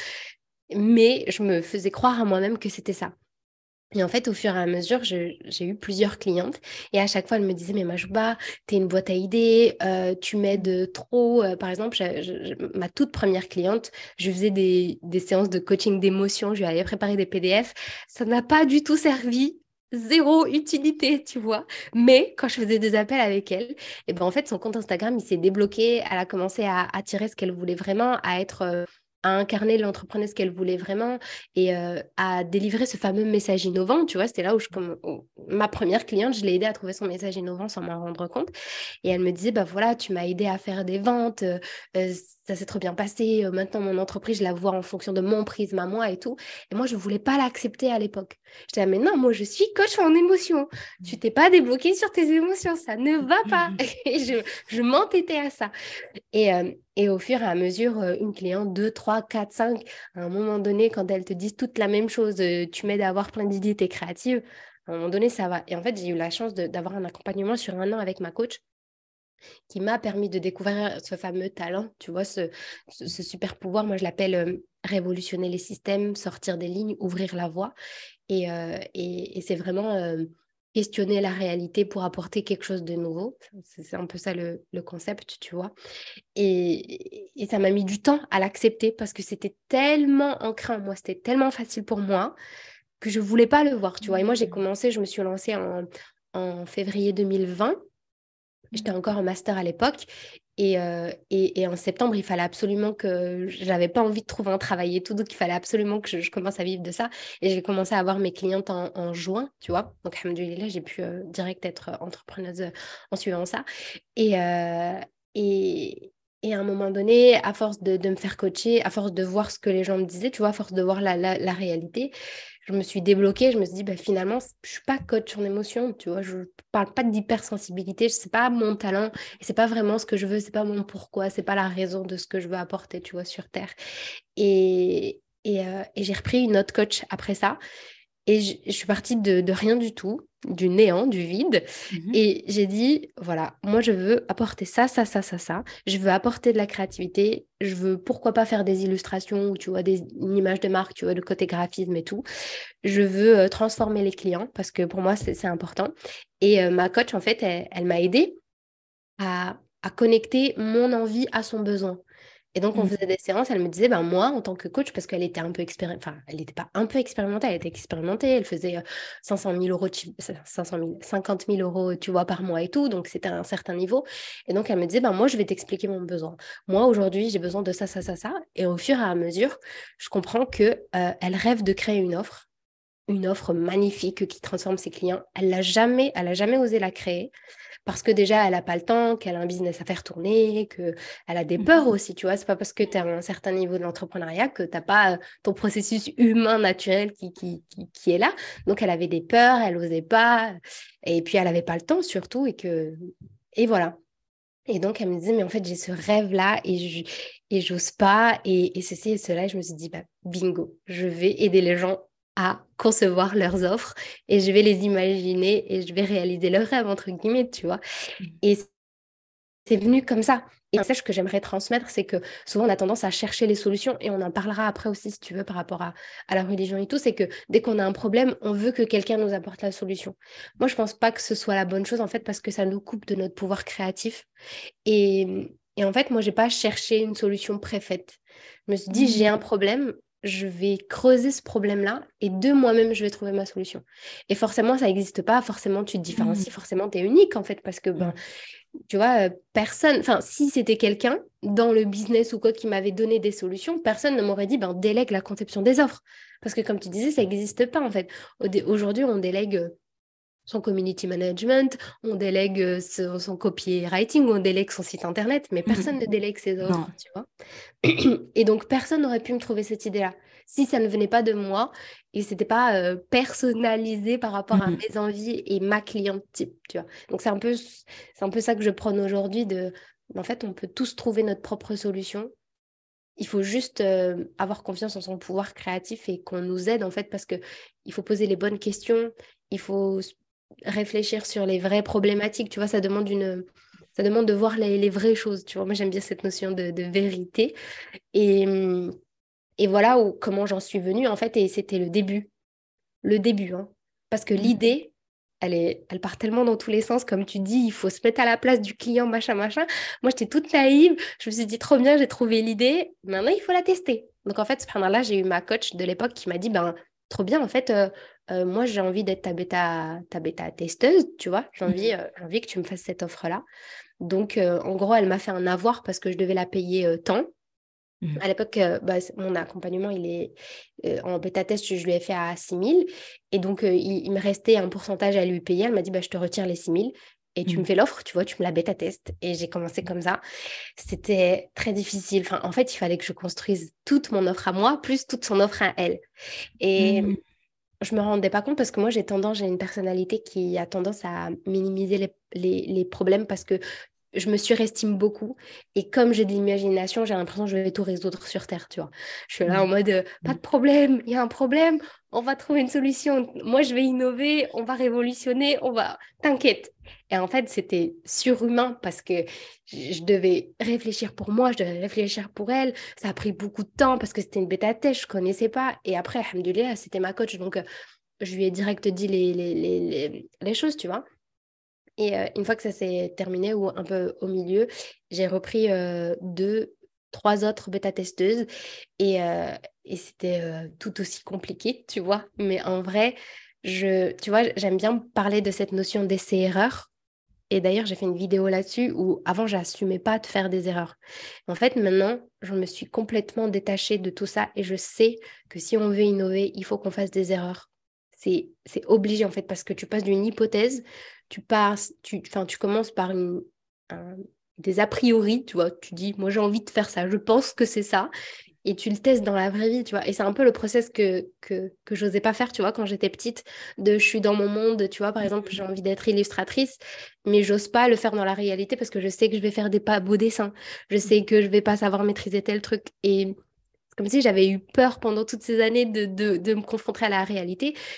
mais je me faisais croire à moi-même que c'était ça. Et en fait, au fur et à mesure, je- j'ai eu plusieurs clientes et à chaque fois, elles me disaient, mais Majouba, t'es une boîte à idées, euh, tu m'aides trop. Euh, par exemple, je- je- je- ma toute première cliente, je faisais des, des séances de coaching d'émotion, je lui avais préparé des P D F. Ça n'a pas du tout servi. Zéro utilité, tu vois. Mais quand je faisais des appels avec elle, et ben en fait, son compte Instagram, il s'est débloqué. Elle a commencé à attirer ce qu'elle voulait vraiment, à être, euh, à incarner l'entrepreneuse qu'elle voulait vraiment et euh, à délivrer ce fameux message innovant. Tu vois, c'était là où je, comme, où ma première cliente, je l'ai aidée à trouver son message innovant sans m'en rendre compte. Et elle me disait, bah voilà, tu m'as aidé à faire des ventes, euh, euh, ça s'est trop bien passé. Euh, maintenant, mon entreprise, je la vois en fonction de mon prisme à moi et tout. Et moi, je ne voulais pas l'accepter à l'époque. J'étais là, mais non, moi, je suis coach en émotion. Tu t'es pas débloqué sur tes émotions, ça ne va pas. Et je, je m'entêtais à ça. Et, euh, et au fur et à mesure, euh, une cliente, deux, trois, quatre, cinq, à un moment donné, quand elles te disent toutes la même chose, euh, tu m'aides à avoir plein d'idées, t'es créative, à un moment donné, ça va. Et en fait, j'ai eu la chance de- d'avoir un accompagnement sur un an avec ma coach qui m'a permis de découvrir ce fameux talent, tu vois, ce, ce, ce super pouvoir. Moi, je l'appelle euh, révolutionner les systèmes, sortir des lignes, ouvrir la voie. Et, euh, et, et c'est vraiment euh, questionner la réalité pour apporter quelque chose de nouveau. C'est c'est un peu ça le, le concept, tu vois. Et, et ça m'a mis du temps à l'accepter parce que c'était tellement ancré en moi, c'était tellement facile pour moi que je voulais pas le voir, tu vois. Et moi, j'ai Mm. commencé, je me suis lancée en, en février deux mille vingt. J'étais encore en master à l'époque. Et, euh, et, et en septembre, il fallait absolument que... J'avais pas envie de trouver un travail et tout, donc il fallait absolument que je, je commence à vivre de ça. Et j'ai commencé à avoir mes clientes en, en juin, tu vois. Donc, alhamdoulilah, j'ai pu euh, direct être entrepreneuse euh, en suivant ça. Et, euh, et, et à un moment donné, à force de, de me faire coacher, à force de voir ce que les gens me disaient, tu vois, à force de voir la, la, la réalité, je me suis débloquée. Je me suis dit, bah, finalement, je suis pas coach en émotion, tu vois. Je parle pas d'hypersensibilité, c'est pas mon talent et c'est pas vraiment ce que je veux, c'est pas mon pourquoi, c'est pas la raison de ce que je veux apporter, tu vois, sur Terre. Et, et, euh, et j'ai repris une autre coach après ça. Et je, je suis partie de, de rien du tout, du néant, du vide. Mhm. Et j'ai dit, voilà, moi je veux apporter ça, ça, ça, ça, ça. Je veux apporter de la créativité. Je veux, pourquoi pas faire des illustrations ou tu vois, des, une image de marque, tu vois, le côté graphisme et tout. Je veux euh, transformer les clients parce que pour moi, c'est c'est important. Et euh, ma coach, en fait, elle, elle m'a aidée à, à connecter mon envie à son besoin. Et donc, on faisait Mhm. des séances, elle me disait, ben moi, en tant que coach, parce qu'elle était un peu expérimentée, enfin, elle n'était pas un peu expérimentée, elle était expérimentée, elle faisait euh, cinq cent mille euros, de chiffre- cinq cent mille, cinquante mille euros, tu vois, par mois et tout, donc c'était à un certain niveau. Et donc, elle me disait, ben moi, je vais t'expliquer mon besoin. Moi, aujourd'hui, j'ai besoin de ça, ça, ça, ça. Et au fur et à mesure, je comprends que euh, elle rêve de créer une offre, une offre magnifique qui transforme ses clients. Elle l'a jamais, elle a jamais osé la créer parce que déjà, elle n'a pas le temps, qu'elle a un business à faire tourner, qu'elle a des peurs Mhm. aussi, tu vois. C'est pas parce que tu as un certain niveau de l'entrepreneuriat que tu n'as pas euh, ton processus humain naturel qui, qui, qui, qui est là. Donc, elle avait des peurs, elle n'osait pas. Et puis, elle n'avait pas le temps surtout. Et, que... et voilà. Et donc, elle me disait, mais en fait, j'ai ce rêve-là et je et j'ose pas. Et, et ceci et cela. Et je me suis dit, bah, bingo, je vais aider les gens à concevoir leurs offres et je vais les imaginer et je vais réaliser leurs rêves, entre guillemets, tu vois. Et c'est venu comme ça. Et un message que j'aimerais transmettre, c'est que souvent on a tendance à chercher les solutions et on en parlera après aussi si tu veux par rapport à, à la religion et tout, c'est que dès qu'on a un problème, on veut que quelqu'un nous apporte la solution. Moi, je pense pas que ce soit la bonne chose en fait parce que ça nous coupe de notre pouvoir créatif. Et, et en fait, moi, j'ai pas cherché une solution préfaite. Je me suis dit, j'ai un Mhm. problème, je vais creuser ce problème-là et de moi-même, je vais trouver ma solution. Et forcément, ça n'existe pas. Forcément, tu te différencies. Mhm. Forcément, tu es unique en fait parce que ben, Mhm. tu vois, euh, personne, enfin, si c'était quelqu'un dans le business ou quoi qui m'avait donné des solutions, personne ne m'aurait dit, ben, délègue la conception des offres. Parce que comme tu disais, ça n'existe pas en fait. Au dé- Aujourd'hui, on délègue euh, son community management, on délègue euh, son, son copywriting, on délègue son site internet, mais personne ne Mhm. délègue ses Non. offres, tu vois. Et donc, personne n'aurait pu me trouver cette idée-là si ça ne venait pas de moi et c'était pas euh, personnalisé par rapport à Mhm. mes envies et ma cliente type, tu vois. Donc, c'est un peu, c'est un peu ça que je prône aujourd'hui de, en fait, on peut tous trouver notre propre solution. Il faut juste euh, avoir confiance en son pouvoir créatif et qu'on nous aide, en fait, parce que il faut poser les bonnes questions, il faut s- réfléchir sur les vraies problématiques, tu vois, ça demande une... Ça demande de voir les, les vraies choses, tu vois. Moi, j'aime bien cette notion de, de vérité. Et, hum, et voilà où, comment j'en suis venue, en fait, et c'était le début. Le début, hein. Parce que Mhm. l'idée, elle est, elle part tellement dans tous les sens, comme tu dis, il faut se mettre à la place du client, machin, machin. Moi, j'étais toute naïve, je me suis dit, trop bien, j'ai trouvé l'idée, maintenant, il faut la tester. Donc, en fait, ce pendant-là, j'ai eu ma coach de l'époque qui m'a dit, ben, trop bien, en fait, euh, euh, moi, j'ai envie d'être ta bêta, ta bêta testeuse, tu vois, j'ai envie, Mhm. euh, j'ai envie que tu me fasses cette offre-là. Donc, euh, en gros, elle m'a fait un avoir parce que je devais la payer euh, tant. Mhm. À l'époque, euh, bah, c- mon accompagnement, il est euh, en bêta-test, je, je lui ai fait à six mille. Et donc, euh, il, il me restait un pourcentage à lui payer. Elle m'a dit, bah, je te retire les six mille et tu me Mhm. fais l'offre, tu vois, tu me la bêta-test. Et j'ai commencé comme ça. C'était très difficile. Enfin, en fait, il fallait que je construise toute mon offre à moi, plus toute son offre à elle. Et Mhm. je me rendais pas compte parce que moi, j'ai tendance, j'ai une personnalité qui a tendance à minimiser les, les, les problèmes parce que je me surestime beaucoup. Et comme j'ai de l'imagination, j'ai l'impression que je vais tout résoudre sur Terre, tu vois. Je suis là en Mhm. mode, euh, pas de problème, il y a un problème, on va trouver une solution. Moi, je vais innover, on va révolutionner, on va... T'inquiète. Et en fait, c'était surhumain parce que je je devais réfléchir pour moi, je devais réfléchir pour elle. Ça a pris beaucoup de temps parce que c'était une bêta-test, je connaissais pas. Et après, alhamdoulilah, c'était ma coach. Donc, euh, je lui ai direct dit les, les, les, les, les choses, tu vois. Et euh, une fois que ça s'est terminé, ou un peu au milieu, j'ai repris euh, deux, trois autres bêta-testeuses. Et, euh, et c'était euh, tout aussi compliqué, tu vois. Mais en vrai, je, tu vois, j'aime bien parler de cette notion d'essai-erreur. Et d'ailleurs, j'ai fait une vidéo là-dessus où avant, j'assumais pas de faire des erreurs. En fait, maintenant, je me suis complètement détachée de tout ça et je sais que si on veut innover, il faut qu'on fasse des erreurs. C'est, c'est obligé en fait parce que tu passes d'une hypothèse, tu passes, tu, enfin, tu commences par une, un- des a priori, tu vois, tu dis, moi j'ai envie de faire ça, je pense que c'est ça et tu le testes dans la vraie vie, tu vois. Et c'est un peu le process que, que, que j'osais pas faire, tu vois, quand j'étais petite, de je suis dans mon monde, tu vois, par exemple, j'ai envie d'être illustratrice, mais j'ose pas le faire dans la réalité parce que je sais que je vais faire des pas beaux dessins, je sais que je vais pas savoir maîtriser tel truc. Et c'est comme si j'avais eu peur pendant toutes ces années de, de, de me confronter à la réalité.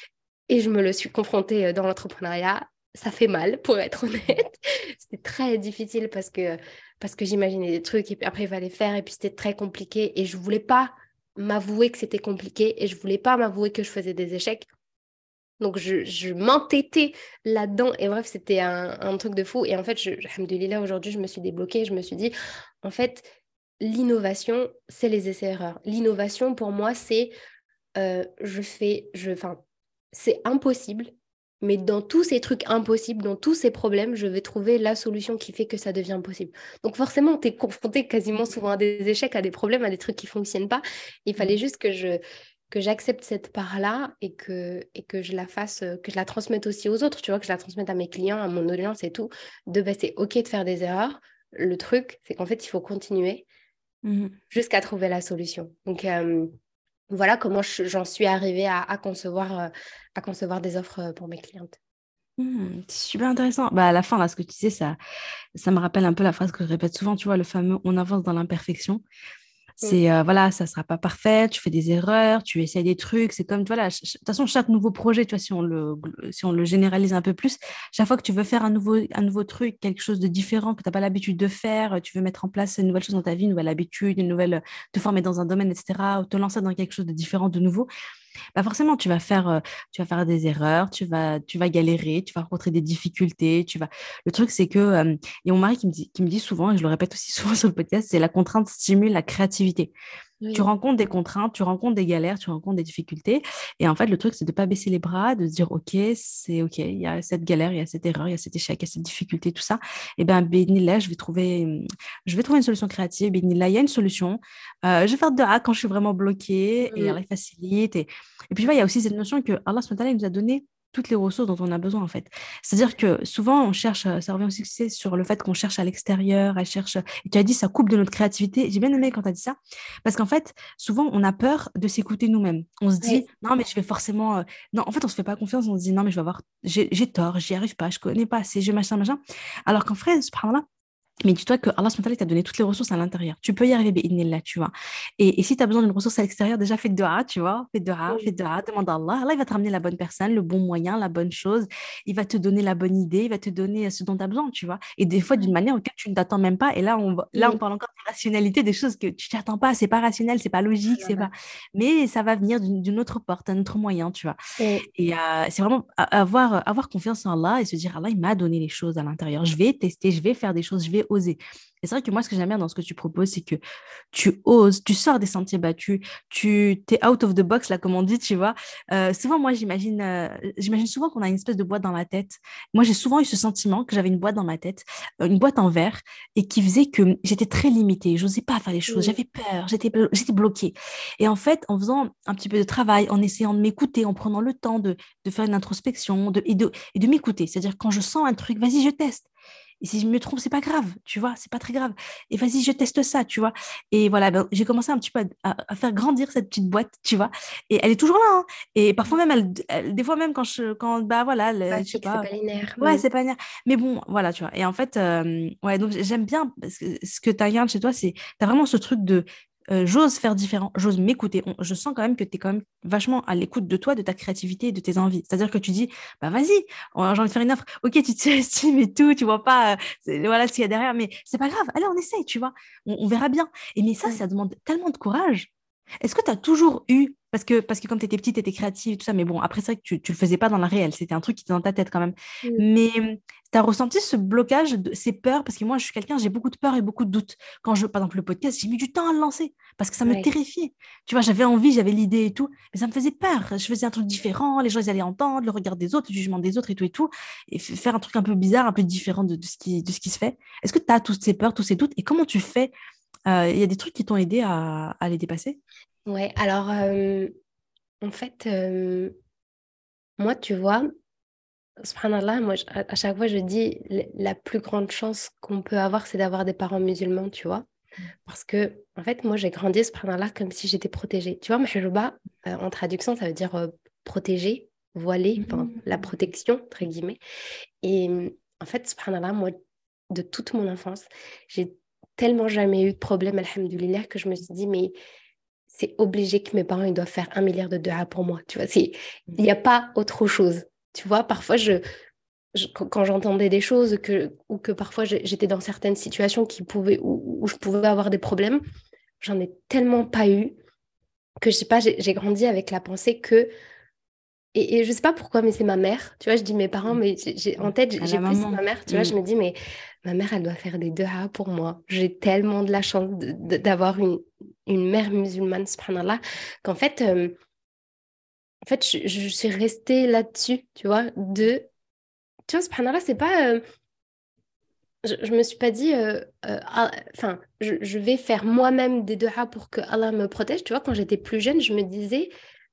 Et je me le suis confrontée euh, dans l'entrepreneuriat. Ça fait mal, pour être honnête. C'était très difficile parce que, parce que j'imaginais des trucs et puis après, il fallait faire et puis c'était très compliqué. Et je voulais pas m'avouer que c'était compliqué et je voulais pas m'avouer que je faisais des échecs. Donc, je, je m'entêtais là-dedans. Et bref, c'était un, un truc de fou. Et en fait, je, alhamdoulilah, aujourd'hui, je me suis débloquée. Je me suis dit, en fait, l'innovation, c'est les essais-erreurs. L'innovation, pour moi, c'est euh, je fais, je, enfin, c'est impossible, mais dans tous ces trucs impossibles, dans tous ces problèmes, je vais trouver la solution qui fait que ça devient possible. Donc forcément, tu es confronté quasiment souvent à des échecs, à des problèmes, à des trucs qui fonctionnent pas. Il fallait juste que je que j'accepte cette part-là et que, et que je la fasse, euh, que je la transmette aussi aux autres, tu vois, que je la transmette à mes clients, à mon audience et tout, de bah, c'est OK de faire des erreurs. Le truc, c'est qu'en fait, il faut continuer Mhm. jusqu'à trouver la solution. Donc, euh, voilà comment je- j'en suis arrivée à, à concevoir, euh, à concevoir des offres euh, pour mes clientes. Mhm. C'est super intéressant. Bah, à la fin, là, ce que tu disais, ça, ça me rappelle un peu la phrase que je répète souvent, tu vois, le fameux on avance dans l'imperfection. Mm. C'est, euh, voilà, ça sera pas parfait, tu fais des erreurs, tu essayes des trucs. C'est comme, voilà, ch- ch- de toute façon, chaque nouveau projet, tu vois, si on le, si on le généralise un peu plus, chaque fois que tu veux faire un nouveau, un nouveau truc, quelque chose de différent que tu n'as pas l'habitude de faire, tu veux mettre en place une nouvelle chose dans ta vie, une nouvelle habitude, une nouvelle, te former dans un domaine, et cetera, ou te lancer dans quelque chose de différent, de nouveau, bah forcément, tu vas faire, euh, tu vas faire des erreurs, tu vas, tu vas galérer, tu vas rencontrer des difficultés. Tu vas... Le truc, c'est que, euh, et mon mari qui me dit, qui me dit souvent, et je le répète aussi souvent sur le podcast, c'est la contrainte stimule la créativité. Tu Oui. rencontres des contraintes, tu rencontres des galères, tu rencontres des difficultés. Et en fait, le truc, c'est de ne pas baisser les bras, de se dire, OK, c'est OK, il y a cette galère, il y a cette erreur, il y a cet échec, il y a cette difficulté, tout ça. Et bien, là, je vais trouver, je vais trouver une solution créative. Là, il y a une solution. Euh, je vais faire de A quand je suis vraiment bloquée et Mm. Allah facilite. Et, et puis, tu vois, il y a aussi cette notion que Allah subhanahu wa ta'ala, il nous a donné toutes les ressources dont on a besoin, en fait. C'est-à-dire que souvent, on cherche, euh, ça revient aussi tu sais, sur le fait qu'on cherche à l'extérieur, elle cherche, et tu as dit, ça coupe de notre créativité. J'ai bien aimé quand tu as dit ça, parce qu'en fait, souvent, on a peur de s'écouter nous-mêmes. On se dit, Oui. non, mais je vais forcément. euh, Non, en fait, on se fait pas confiance. On se dit, non, mais je vais avoir. J'ai j'ai tort, j'y arrive pas, je connais pas assez, je machin, machin. Alors qu'en vrai, subhanallah, mais dis-toi que Allah subhanahu wa ta'ala t'a donné toutes les ressources à l'intérieur. Tu peux y arriver, là, tu vois. Et, et si tu as besoin d'une ressource à l'extérieur, déjà fais de dua, tu vois. Fais de dua, fais Mm. de dua, demande à Allah. Allah, il va te ramener la bonne personne, le bon moyen, la bonne chose. Il va te donner la bonne idée, il va te donner ce dont tu as besoin, tu vois. Et des fois, d'une Ouais. manière auquel tu ne t'attends même pas. Et là, on, va- là, on Mm. parle encore de rationalité, des choses que tu t'attends pas. C'est pas rationnel, c'est pas logique, c'est pas. Subhanallah. Mais ça va venir d'une d'une autre porte, un autre moyen, tu vois. Oui. Et euh, c'est vraiment a- avoir, avoir confiance en Allah et se dire, Allah, il m'a donné les choses à l'intérieur. Je vais tester, je vais faire des choses, je vais oser. Et c'est vrai que moi, ce que j'aime bien dans ce que tu proposes, c'est que tu oses, tu sors des sentiers battus, tu t'es out of the box, là, comme on dit, tu vois. Euh, souvent, moi, j'imagine euh, j'imagine souvent qu'on a une espèce de boîte dans la tête. Moi, j'ai souvent eu ce sentiment que j'avais une boîte dans ma tête, euh, une boîte en verre, et qui faisait que j'étais très limitée. Je n'osais pas faire les choses. Mm. J'avais peur, j'étais, blo- j'étais bloquée. Et en fait, en faisant un petit peu de travail, en essayant de m'écouter, en prenant le temps de, de faire une introspection de, et de, et de m'écouter, c'est-à-dire quand je sens un truc, vas-y, je teste. Et si je me trompe, c'est pas grave, tu vois, c'est pas très grave. Et vas-y, je teste ça, tu vois. Et voilà, ben, j'ai commencé un petit peu à, à- à faire grandir cette petite boîte, tu vois. Et elle est toujours là, hein. Et parfois même, elle, elle- des fois même quand je, quand, bah voilà, le- je sais Pratique, c'est pas. pas linéaire. Ouais, Mm. c'est pas bien. Mais bon, voilà, tu vois. Et en fait, euh, ouais, donc j'aime bien parce que ce que tu incarnes chez toi, c'est, tu as vraiment ce truc de euh, j'ose faire différent, j'ose m'écouter. On- Je sens quand même que tu es quand même vachement à l'écoute de toi, de ta créativité et de tes envies. C'est-à-dire que tu dis, bah vas-y, on- j'ai envie de faire une offre. Ok, tu te surestimes et tout, tu vois pas, euh, c'est- voilà ce qu'il y a derrière, mais c'est pas grave. Allez, on essaye, tu vois. On, on verra bien. Et mais ça, Ouais. ça demande tellement de courage. Est-ce que tu as toujours eu, parce que, parce que comme tu étais petite, tu étais créative et tout ça, mais bon, après, c'est vrai que tu ne le faisais pas dans la réelle, c'était un truc qui était dans ta tête quand même. Mm. Mais tu as ressenti ce blocage, de, ces peurs, parce que moi, je suis quelqu'un, j'ai beaucoup de peurs et beaucoup de doutes. Quand je, par exemple, le podcast, j'ai mis du temps à le lancer, parce que ça me Ouais. terrifiait. Tu vois, j'avais envie, j'avais l'idée et tout, mais ça me faisait peur. Je faisais un truc différent, les gens, ils allaient entendre, le regard des autres, le jugement des autres et tout et tout, et f- faire un truc un peu bizarre, un peu différent de, de ce qui, de ce qui se fait. Est-ce que tu as toutes ces peurs, tous ces doutes, et comment tu fais? Euh, Il y a des trucs qui t'ont aidé à, à les dépasser? Ouais. Alors, euh, en fait, euh, moi, tu vois, subhanallah, moi, je- à à chaque fois, je dis, l- la plus grande chance qu'on peut avoir, c'est d'avoir des parents musulmans, tu vois. Parce que, en fait, moi, j'ai grandi, subhanallah, comme si j'étais protégée. Tu vois, mahjouba, euh, en traduction, ça veut dire euh, protéger, voiler, enfin, la Mhm. protection, entre guillemets. Et euh, en fait, subhanallah, moi, de toute mon enfance, j'ai tellement jamais eu de problème, alhamdoulilah, que je me suis dit, mais c'est obligé que mes parents ils doivent faire un milliard de doigts pour moi. Tu vois, c'est, il n'y a pas autre chose. Tu vois, parfois, je, je- quand quand j'entendais des choses que, ou que parfois j'ai- j'étais dans certaines situations qui pouvaient, où, où je pouvais avoir des problèmes, j'en ai tellement pas eu que je sais pas, j'ai j'ai grandi avec la pensée que, et, et je sais pas pourquoi, mais c'est ma mère. Tu vois, je dis mes parents, mais j'ai j'ai- en tête, j'ai À j'ai la plus maman. ma mère. Tu vois, Mm. je me dis, mais ma mère, elle doit faire des doigts pour moi. J'ai tellement de la chance de- de- d'avoir une, une mère musulmane, subhanallah, qu'en fait, euh, en fait, je, je suis restée là-dessus, tu vois, de, tu vois, subhanallah, c'est pas, euh, je, je me suis pas dit, euh, euh, ah, enfin, je, je vais faire moi-même des doigts pour que Allah me protège. Tu vois, quand j'étais plus jeune, je me disais,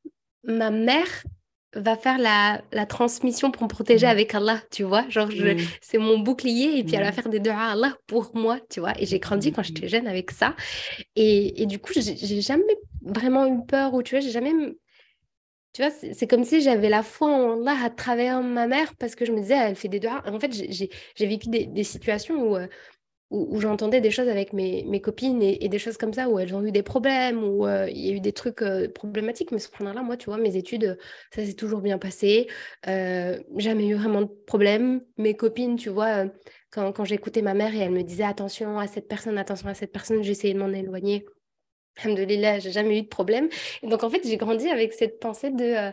ma mère va faire la, la transmission pour me protéger Mm. avec Allah, tu vois. Genre, je, Mm. c'est mon bouclier et puis elle va Mm. faire des doigts à Allah pour moi, tu vois. Et j'ai grandi Mm. quand Mm. j'étais jeune avec ça. Et, et du coup, j'ai j'ai jamais vraiment eu peur ou tu vois, j'ai jamais. Tu vois, c'est c'est comme si j'avais la foi en Allah à travers ma mère parce que je me disais, elle fait des doigts. En fait, j'ai j'ai- j'ai vécu des, des situations où, euh, où, où j'entendais des choses avec mes, mes copines et, et des choses comme ça où elles ont eu des problèmes, où euh, il y a eu des trucs euh, problématiques. Mais cependant-là, moi, tu vois, mes études, euh, ça s'est toujours bien passé. Euh, jamais eu vraiment de problème. Mes copines, tu vois, euh, quand, quand j'écoutais ma mère et elle me disait attention à cette personne, attention à cette personne, j'essayais de m'en éloigner. Alhamdoulilah, j'ai jamais eu de problème. Et donc, en fait, j'ai grandi avec cette pensée de, euh,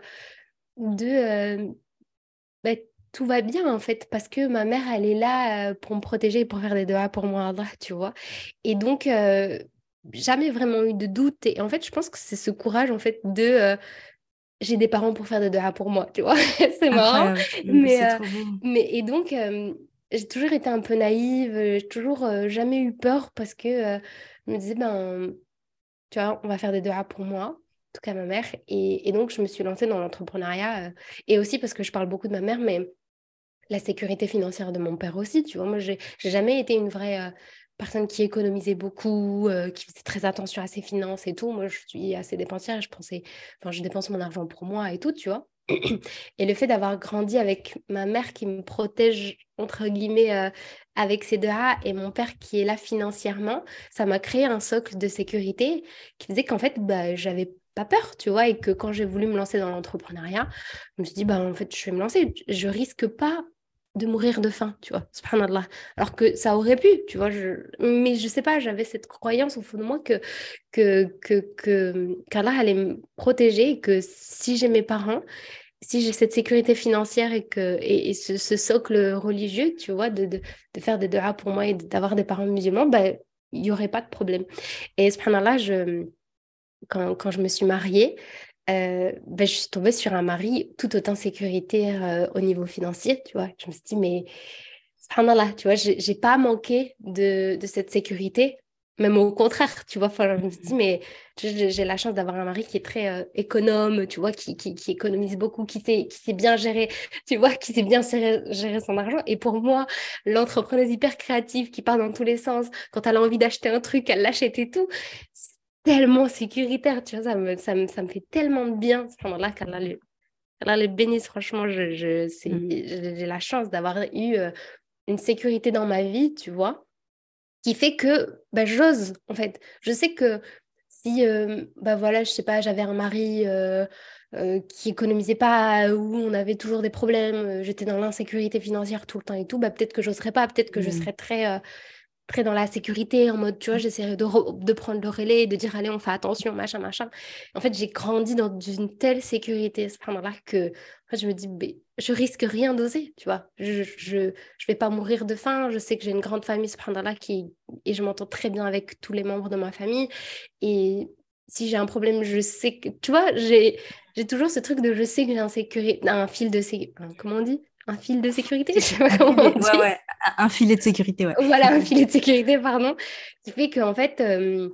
de euh, bah, tout va bien en fait parce que ma mère elle est là euh, pour me protéger et pour faire des doigts pour moi Allah, tu vois. Et donc euh, jamais vraiment eu de doute et en fait je pense que c'est ce courage en fait de euh, j'ai des parents pour faire des doigts pour moi, tu vois. C'est marrant Incroyable. Mm. mais C'est euh, trop beau. mais et donc euh, j'ai toujours été un peu naïve, euh, j'ai toujours euh, jamais eu peur parce que euh, je me disais ben tu vois, on va faire des doigts pour moi, en tout cas ma mère. Et, et donc, je me suis lancée dans l'entrepreneuriat. euh, et aussi parce que je parle beaucoup de ma mère, mais la sécurité financière de mon père aussi. Tu vois, moi, j'ai j'ai jamais été une vraie euh, personne qui économisait beaucoup, euh, qui faisait très attention à ses finances et tout. Moi, je suis assez dépensière. Je pensais, enfin, je dépense mon argent pour moi et tout, tu vois. Et le fait d'avoir grandi avec ma mère qui me protège, entre guillemets, euh, avec ses deux A et mon père qui est là financièrement, ça m'a créé un socle de sécurité qui faisait qu'en fait, bah, j'avais pas peur, tu vois, et que quand j'ai voulu me lancer dans l'entrepreneuriat, je me suis dit, bah, en fait, je vais me lancer. Je risque pas de mourir de faim, tu vois, subhanallah. Alors que ça aurait pu, tu vois, je... mais je sais pas, j'avais cette croyance au fond de moi que, que, que, que, qu'Allah allait me protéger et que si j'ai mes parents, si j'ai cette sécurité financière et, que, et, et ce, ce socle religieux, tu vois, de, de, de faire des du'as pour moi et d'avoir des parents musulmans, ben, il n'y aurait pas de problème. Et subhanallah, je, quand, quand je me suis mariée, euh, ben, je suis tombée sur un mari tout autant sécuritaire euh, au niveau financier, tu vois. Je me suis dit, mais subhanallah, tu vois, j'ai j'ai pas manqué de, de cette sécurité, même au contraire, tu vois. Enfin, je me suis dit, mais j'ai j'ai la chance d'avoir un mari qui est très euh, économe, tu vois, qui, qui, qui économise beaucoup, qui sait, qui sait bien gérer, tu vois, qui sait bien gérer, gérer son argent. Et pour moi, l'entrepreneuse hyper créative qui part dans tous les sens, quand elle a envie d'acheter un truc, elle l'achète et tout, c'est tellement sécuritaire, tu vois, ça me, ça me, ça me fait tellement de bien, subhanallah, qu'Allah le, qu'Allah le bénisse, franchement, je, je, c'est, Mm. j'ai j'ai la chance d'avoir eu... euh, une sécurité dans ma vie, tu vois, qui fait que bah, j'ose, en fait. Je sais que si, euh, bah voilà, je sais pas, j'avais un mari euh, euh, qui économisait pas, où on avait toujours des problèmes, euh, j'étais dans l'insécurité financière tout le temps et tout, bah peut-être que j'oserais pas, peut-être que je Mm. serais très, euh, très dans la sécurité, en mode, tu vois, j'essaierais de, re- de prendre le relais, de dire, allez, on fait attention, machin, machin. En fait, j'ai grandi dans une telle sécurité, là que en fait, je me dis, mais je risque rien d'oser, tu vois. Je, je, je vais pas mourir de faim, je sais que j'ai une grande famille, là qui, et je m'entends très bien avec tous les membres de ma famille. Et si j'ai un problème, je sais que, tu vois, j'ai, j'ai toujours ce truc de, je sais que j'ai un, sécurité, un fil de sécurité, comment on dit? Un fil de sécurité, je sais pas Un comment on filet, dit. ouais, ouais, un un filet de sécurité, ouais. Voilà, un filet de sécurité, pardon, qui fait qu'en fait, euh,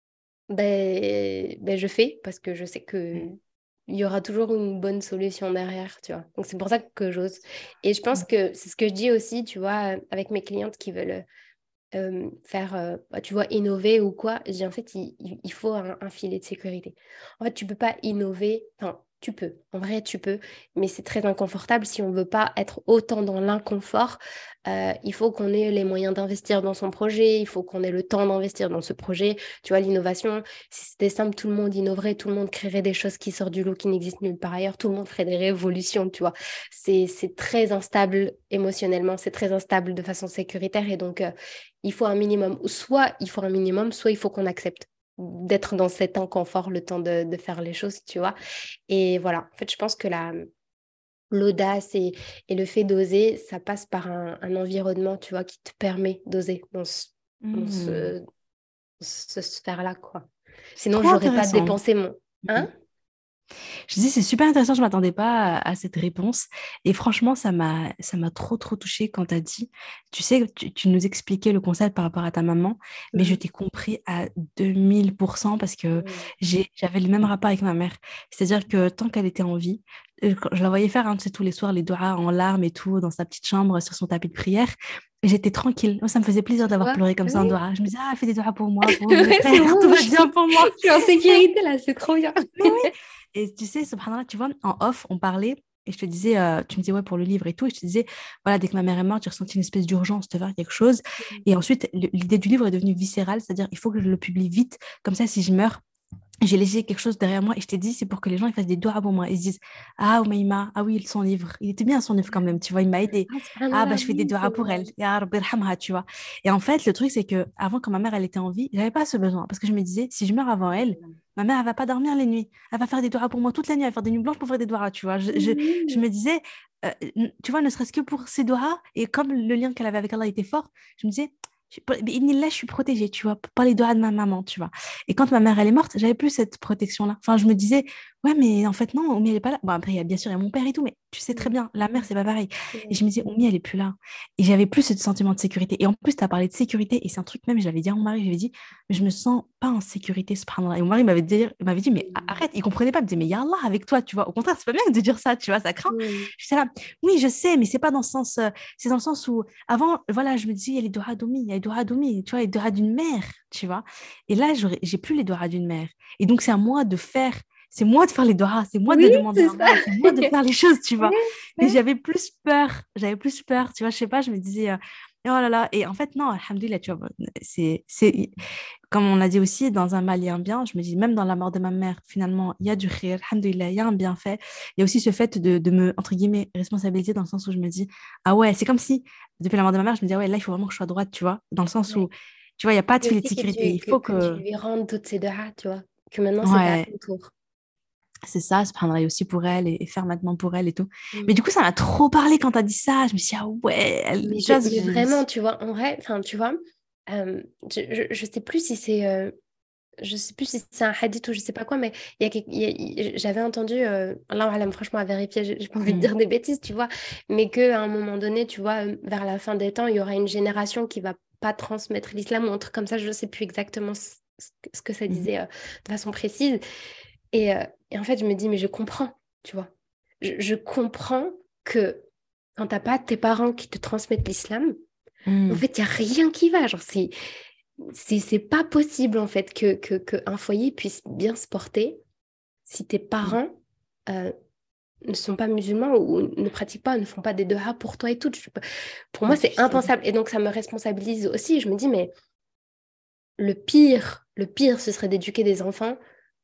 ben, ben, je fais parce que je sais que Mm. il y aura toujours une bonne solution derrière, tu vois. Donc, c'est pour ça que j'ose. Et je pense que c'est ce que je dis aussi, tu vois, avec mes clientes qui veulent euh, faire, euh, bah, tu vois, innover ou quoi. Je dis, en fait, il, il- il faut un, un filet de sécurité. En fait, tu peux pas innover. Enfin, tu peux. En vrai, tu peux. Mais c'est très inconfortable si on ne veut pas être autant dans l'inconfort. Euh, il faut qu'on ait les moyens d'investir dans son projet. Il faut qu'on ait le temps d'investir dans ce projet. Tu vois, l'innovation, si c'était simple, tout le monde innoverait, tout le monde créerait des choses qui sortent du lot, qui n'existent nulle part ailleurs. Tout le monde ferait des révolutions, tu vois. C'est, c'est très instable émotionnellement. C'est très instable de façon sécuritaire. Et donc, euh, il faut un minimum. Soit il faut un minimum, soit il faut qu'on accepte d'être dans cet inconfort le temps de, de faire les choses, tu vois. Et voilà, en fait, je pense que la, l'audace et, et le fait d'oser, ça passe par un, un environnement, tu vois, qui te permet d'oser dans ce, dans Hmm. ce, ce sphère-là, quoi. C'est Sinon, trop j'aurais pas intéressant. dépensé mon... Hmm. Hein? Je dis, c'est super intéressant, je ne m'attendais pas à, à cette réponse. Et franchement, ça m'a, ça m'a trop, trop touchée quand tu as dit, tu sais, tu, tu nous expliquais le concept par rapport à ta maman, mais je Mhm. t'ai compris à deux mille pour cent parce que Mhm. j'ai, j'avais le même rapport avec ma mère. C'est-à-dire que tant qu'elle était en vie, euh, quand je la voyais faire, hein, tu sais, tous les soirs, les doigts en larmes et tout, dans sa petite chambre, sur son tapis de prière. Et j'étais tranquille. Moi, ça me faisait plaisir Tu d'avoir vois? pleuré comme ça en Ouais, doigt. Je me disais, ah, fais des doigts pour moi, pour mes ouais, c'est frères, tout bon, va je bien suis, pour moi. je suis en sécurité là, c'est trop bien. Mais oui, et tu sais, subhanallah, tu vois, en off, on parlait, et je te disais, euh, tu me disais, ouais, pour le livre et tout, et je te disais, voilà, dès que ma mère est morte, j'ai ressenti une espèce d'urgence de faire quelque chose. Et ensuite, le- l'idée du livre est devenue viscérale, c'est-à-dire, il faut que je le publie vite, comme ça, si je meurs, j'ai laissé quelque chose derrière moi, et je t'ai dit, c'est pour que les gens ils fassent des doigts pour moi. Ils se disent, ah, Oumaima, ah oui, son livre, il était bien son livre quand même, tu vois, il m'a aidé. Ah, Ah, bah, subhanallah, je fais des oui, c'est doigts pour vrai. elle. Ya Rabbi irhamha, tu vois. Et en fait, le truc, c'est que avant, quand ma mère, elle était en vie, j'avais pas ce besoin, parce que je me disais, si je meurs avant elle, ma mère, elle va pas dormir les nuits. Elle va faire des doigts pour moi toute la nuit. Elle va faire des nuits blanches pour faire des doigts, tu vois. Je, je, je Oui. me disais, euh, n- tu vois, ne serait-ce que pour ces doigts, et comme le lien qu'elle avait avec Allah était fort, je me disais, je, là, je suis protégée, tu vois, par les doigts de ma maman, tu vois. Et quand ma mère, elle est morte, j'avais plus cette protection-là. Enfin, je me disais, ouais, mais en fait, non, Oumi, elle est pas là. Bon, après, il y a bien sûr, il y a mon père et tout, mais tu sais très Mm. bien, la mère, c'est pas pareil. Et je Ouais. me disais, Oumi, elle est plus là. Et j'avais plus ce sentiment de sécurité. Et en plus, tu as parlé de sécurité, et c'est un truc même, je l'avais dit à mon mari, je lui avais dit, mais je me sens pas en sécurité, subhanallah. Et mon mari m'avait dit, il m'avait dit, mais arrête, il comprenait pas, il me disait, mais il y a Allah avec toi, tu vois. Au contraire, c'est pas bien de dire ça, tu vois, ça craint. Mm. J'étais là, oui, je sais, mais c'est pas dans ce sens, euh, c'est dans le sens où, avant, voilà, je me disais, il y a les doigts d'Omi, il y a les doigts d'Omi, tu vois, les doigts d'une mère, tu vois. Et là, j'aurais- j'ai plus les doigts d'une mère. Et donc, c'est à moi de faire, c'est moi de faire les doigts, c'est moi de Oui, demander c'est à ça. Allah, c'est moi de faire les choses, tu vois. Ouais, Et ouais. j'avais plus peur, j'avais plus peur, tu vois, je sais pas, je me disais, euh, oh là là. Et en fait, non, alhamdoulilah, tu vois, c'est, c'est, comme on l'a dit aussi, dans un mal, il y a un bien. Je me dis, même dans la mort de ma mère, finalement, il y a du khir, alhamdoulilah, il y a un bienfait. Il y a aussi ce fait de, de me, entre guillemets, responsabiliser dans le sens où je me dis, ah ouais, c'est comme si, depuis la mort de ma mère, je me dis, ah ouais, là, il faut vraiment que je sois droite, tu vois, dans le sens où, Ouais. tu vois, il n'y a pas de Et filet de aussi que sécurité. tu, Il que, faut que tu que, lui rendes toutes ces doigts, tu vois. Que maintenant, c'est à ouais, ton tour. c'est ça, se prendrait aussi pour elle et, et faire maintenant pour elle et tout. Mais Mm. du coup, ça m'a trop parlé quand t'as dit ça. Je me suis dit, ah ouais, elle- Mais, tu je, vois, mais j'ai- vraiment, tu vois, en vrai, enfin, tu vois, euh, je, je, je sais plus si c'est euh, je sais plus si c'est un hadith ou je sais pas quoi, mais il y a, quelque- il y a- il- j'avais entendu, euh, Allah alam, franchement à vérifier, j'ai j'ai pas envie de Hmm. dire des bêtises, tu vois, mais qu'à un moment donné, tu vois, euh, vers la fin des temps, il y aura une génération qui va pas transmettre l'islam ou un truc comme ça, je sais plus exactement ce, ce que ce que ça Mhm. disait euh, de façon précise. Et, euh, et en fait, je me dis, mais je comprends, tu vois. Je, je comprends que quand t'as pas tes parents qui te transmettent l'islam, en Hmm. fait, il n'y a rien qui va. Genre, c'est, c'est, c'est pas possible, en fait, que, que, que un foyer puisse bien se porter si tes Hmm. parents euh, ne sont pas musulmans ou ne pratiquent pas, ne font pas des dohas pour toi et tout. Je peux- Pour moi, c'est Difficile. impensable. Et donc, ça me responsabilise aussi. Je me dis, mais le pire, le pire, ce serait d'éduquer des enfants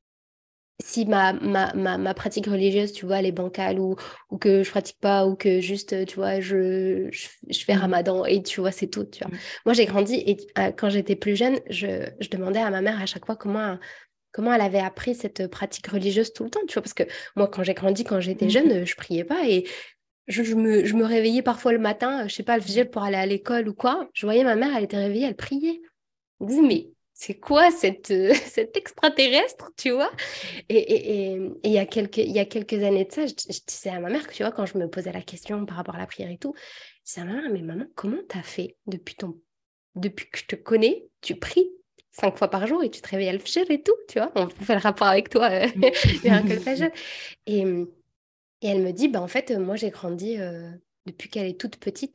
si ma, ma, ma, ma pratique religieuse, tu vois, elle est bancale ou, ou que je pratique pas ou que juste, euh, tu vois, je, je, je fais Hmm. ramadan et tu vois, c'est tout, tu vois. Hmm. Moi, j'ai grandi et euh, quand j'étais plus jeune, je, je demandais à ma mère à chaque fois comment, comment elle avait appris cette pratique religieuse tout le temps, tu vois, parce que moi, quand j'ai grandi, quand j'étais jeune, Hmm. euh, je priais pas et je, je me, je me réveillais parfois le matin, euh, je sais pas, le vigile pour aller à l'école ou quoi. Je voyais ma mère, elle était réveillée, elle priait. Je me disais, mais c'est quoi cette, euh, cet extraterrestre, tu vois? Et et- et- et il y a quelques, il y a quelques années de ça, je, je disais à ma mère que, tu vois, quand je me posais la question par rapport à la prière et tout, je disais à ma mère, mais maman, comment t'as fait depuis ton, depuis que je te connais, tu pries cinq fois par jour et tu te réveilles à le fajr et tout, tu vois? On fait le rapport avec toi, euh, Miracle Hmm. Fajr. Et, et elle me dit, bah en fait, euh, moi j'ai grandi euh, depuis qu'elle est toute petite.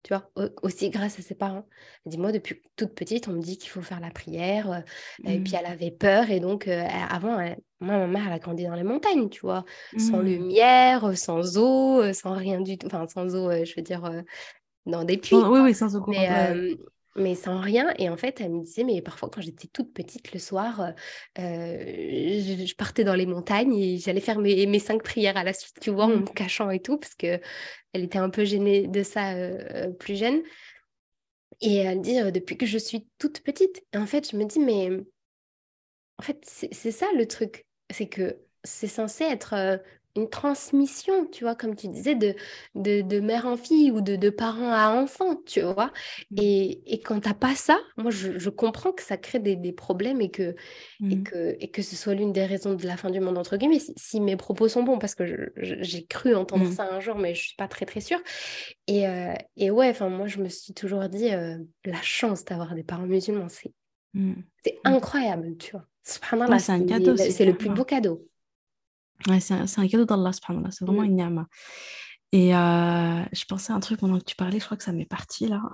tu vois, au- aussi grâce à ses parents. Elle dit, moi, depuis toute petite, on me dit qu'il faut faire la prière. euh, et puis, Mm. elle avait peur. Et donc, euh, elle- avant, elle- moi, ma mère, elle a grandi dans les montagnes, tu vois, sans Mm. lumière, euh, sans eau, euh, sans rien du tout. Enfin, sans eau, euh, je veux dire, euh, dans des puits, Sans- oui, quoi. oui, sans eau Mais, courante. Ouais, ouais. euh, mais sans rien. Et en fait, elle me disait, mais parfois, quand j'étais toute petite, le soir, euh, euh, je, je partais dans les montagnes et j'allais faire mes, mes cinq prières à la suite, tu vois, en Mm. me cachant et tout, parce que elle était un peu gênée de ça euh, euh, plus jeune. Et elle dit, euh, depuis que je suis toute petite. Et en fait, je me dis, mais en fait, c'est c'est ça le truc. C'est que c'est censé être euh, une transmission, tu vois, comme tu disais, de, de, de mère en fille ou de, de parent à enfant, tu vois. Mm. Et, et quand t'as pas ça, moi, je, je comprends que ça crée des, des problèmes et que, et Mm. que, et que ce soit l'une des raisons de la fin du monde, entre guillemets, si, si mes propos sont bons, parce que je- je- j'ai cru entendre Mm. ça un jour, mais je suis pas très, très sûre. Et, euh, et ouais, enfin, moi, je me suis toujours dit, euh, la chance d'avoir des parents musulmans, c'est Mm. c'est Mm. incroyable, tu vois. Ouais, Subhanallah, c'est un cadeau, c'est c'est c'est le plus clairement. beau cadeau. Ouais, c'est un, c'est un cadeau d'Allah, subhanallah. C'est vraiment Mm. une ni'ma. Et euh, je pensais à un truc pendant que tu parlais, je crois que ça m'est parti là.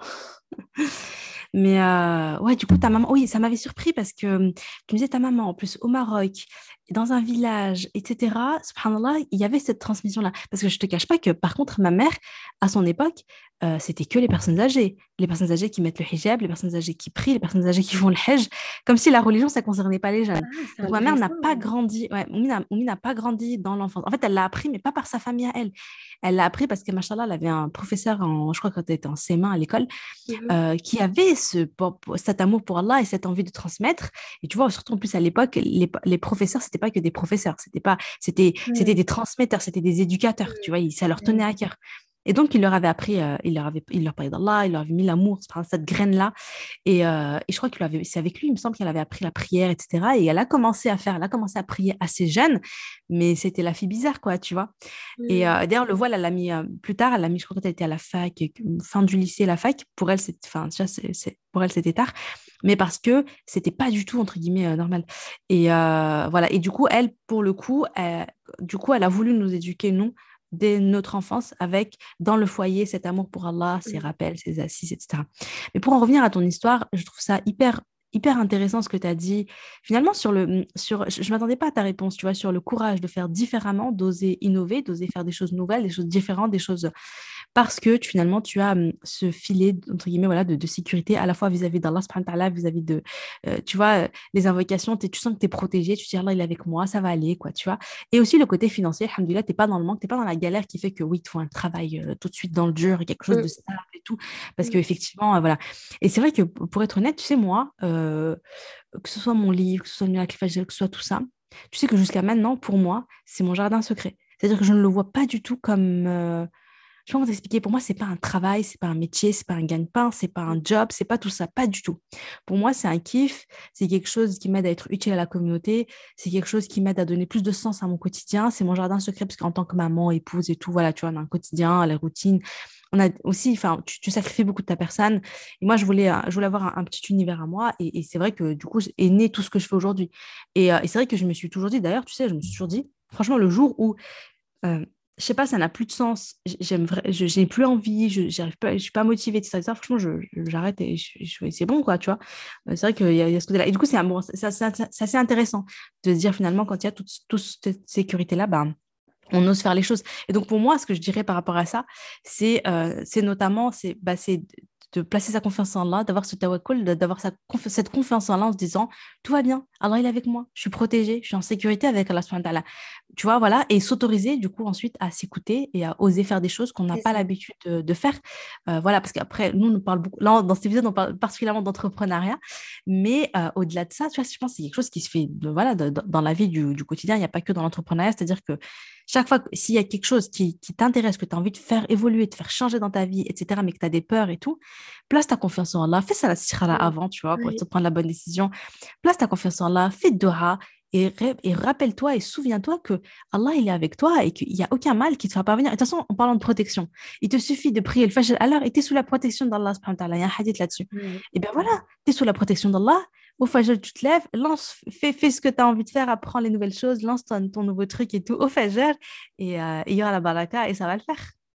Mais euh, ouais, du coup, ta maman, oui, ça m'avait surpris parce que hum, tu me disais ta maman, en plus, au Maroc, dans un village, et cetera. Subhanallah, il y avait cette transmission-là. Parce que je te cache pas que, par contre, ma mère, à son époque, euh, c'était que les personnes âgées. Les personnes âgées qui mettent le hijab, les personnes âgées qui prient, les personnes âgées qui font le hajj, comme si la religion, ça concernait pas les jeunes. Ah, c'est Donc, ma mère n'a intéressant. pas grandi, ouais, Oumi n'a Oumi n'a pas grandi dans l'enfance. En fait, elle l'a appris, mais pas par sa famille à elle. Elle l'a appris parce que, machallah, elle avait un professeur, en, je crois, quand elle était en C M un à l'école, Mhm. euh, qui avait ce, cet amour pour Allah et cette envie de transmettre. Et tu vois, surtout en plus à l'époque, les, les professeurs, c'était pas que des professeurs, c'était pas, c'était, c'était Mm. des transmetteurs, c'était des éducateurs, tu vois, ils- ça leur tenait Mm. à cœur. Et donc, il leur avait appris, euh, il leur avait, il leur parlait d'Allah, il leur avait mis l'amour, cette graine-là. Et, euh, et je crois qu'il avait, c'est avec lui, il me semble qu'elle avait appris la prière, et cetera. Et elle a commencé à faire, elle a commencé à prier assez jeune, mais c'était la fille bizarre, quoi, tu vois. Et Mm. euh, d'ailleurs, le voile, elle l'a mis euh, plus tard, elle l'a mis, je crois, quand elle était à la fac, euh, fin du lycée, la fac. Pour elle, c'est, enfin, déjà, c'est, c'est- pour elle, c'était tard, mais parce que c'était pas du tout, entre guillemets, euh, normal. Et euh, voilà. Et du coup, elle, pour le coup, elle, du coup, elle a voulu nous éduquer, nous, dès notre enfance, avec, dans le foyer, cet amour pour Allah, ses Mm. rappels, ses assises, et cetera. Mais pour en revenir à ton histoire, je trouve ça hyper hyper intéressant ce que tu as dit. Finalement, sur le, sur, je ne m'attendais pas à ta réponse, tu vois, sur le courage de faire différemment, d'oser innover, d'oser faire des choses nouvelles, des choses différentes, des choses parce que tu, finalement, tu as hum, ce filet, entre guillemets, voilà, de, de sécurité à la fois vis-à-vis d'Allah, subhanahu wa ta'ala, vis-à-vis de, euh, tu vois, euh, les invocations, t'es- tu sens que tu es protégé, tu te dis, Allah, il est avec moi, ça va aller, quoi, tu vois. Et aussi le côté financier, alhamdoulilah, t'es pas dans le manque, t'es pas dans la galère qui fait que, oui, il te faut un travail euh, tout de suite dans le dur, quelque chose de Mm. stable et tout, parce Mm. qu'effectivement, voilà. Et c'est vrai que, pour être honnête, tu sais, moi, euh, que ce soit mon livre, que ce soit le miracle Fajr, que ce soit tout ça, tu sais que jusqu'à maintenant, pour moi, c'est mon jardin secret. C'est-à-dire que je ne le vois pas du tout comme, euh, je sais pas comment t'expliquer. Pour moi, c'est pas un travail, c'est pas un métier, c'est pas un gagne-pain, c'est pas un job, c'est pas tout ça, pas du tout. Pour moi, c'est un kiff, c'est quelque chose qui m'aide à être utile à la communauté, c'est quelque chose qui m'aide à donner plus de sens à mon quotidien. C'est mon jardin secret parce qu'en tant que maman, épouse et tout, voilà, tu vois, on a un quotidien, la routine. On a aussi, enfin, tu, tu sacrifies beaucoup de ta personne. Et moi, je voulais, euh, je voulais avoir un, un petit univers à moi. Et, et c'est vrai que du coup, est né tout ce que je fais aujourd'hui. Et, euh, et c'est vrai que je me suis toujours dit, d'ailleurs, tu sais, je me suis toujours dit, franchement, le jour où euh, je sais pas, ça n'a plus de sens. J- J'aime, vra- je, j'ai plus envie, je j'arrive pas, je suis pas motivée, et cetera et cetera. Franchement, je, je- j'arrête et je, je- c'est bon, quoi, tu vois. Euh, C'est vrai qu'il y a, il y a ce côté-là. Et du coup, c'est un bon, c'est c'est- c'est- c'est assez intéressant de se dire finalement, quand il y a toute, toute cette sécurité-là, bah, on ose faire les choses. Et donc, pour moi, ce que je dirais par rapport à ça, c'est euh, c'est notamment c'est, bah, c'est de de placer sa confiance en Allah, d'avoir ce tawakkul, de- d'avoir sa confi- cette confiance en Allah en se disant, tout va bien, Allah il est avec moi, je suis protégée, je suis en sécurité avec Allah subhanahu wa ta'ala. Tu vois, voilà, et s'autoriser du coup ensuite à s'écouter et à oser faire des choses qu'on n'a C'est pas ça. l'habitude de, de faire. Euh, voilà, parce qu'après, nous, on parle beaucoup, là, dans cet épisode, on parle particulièrement d'entrepreneuriat, mais euh, au-delà de ça, tu vois, je pense que c'est quelque chose qui se fait de- voilà, de- de- dans la vie du, du quotidien, il n'y a pas que dans l'entrepreneuriat, c'est-à-dire que chaque fois, que- s'il y a quelque chose qui, qui t'intéresse, que tu as envie de faire évoluer, de faire changer dans ta vie, et cetera, mais que tu as des peurs et tout, place ta confiance en Allah, fais ça la sikhara Mm. avant, tu vois, pour te Oui. prendre la bonne décision. Place ta confiance en Allah, fais dua et, ré- et rappelle-toi et souviens-toi que Allah, il est avec toi et qu'il n'y a aucun mal qui te fera parvenir. Et de toute façon, en parlant de protection, il te suffit de prier le fajr à l'heure et tu es sous la protection d'Allah, subhanahu wa ta'ala. Il y a un hadith là-dessus. Ouais. Et bien voilà, tu es sous la protection d'Allah. Au fajr, tu te lèves, lance, fais, fais ce que tu as envie de faire, apprends les nouvelles choses, lance ton, ton nouveau truc et tout au fajr et euh, il y aura la baraka et ça va le faire.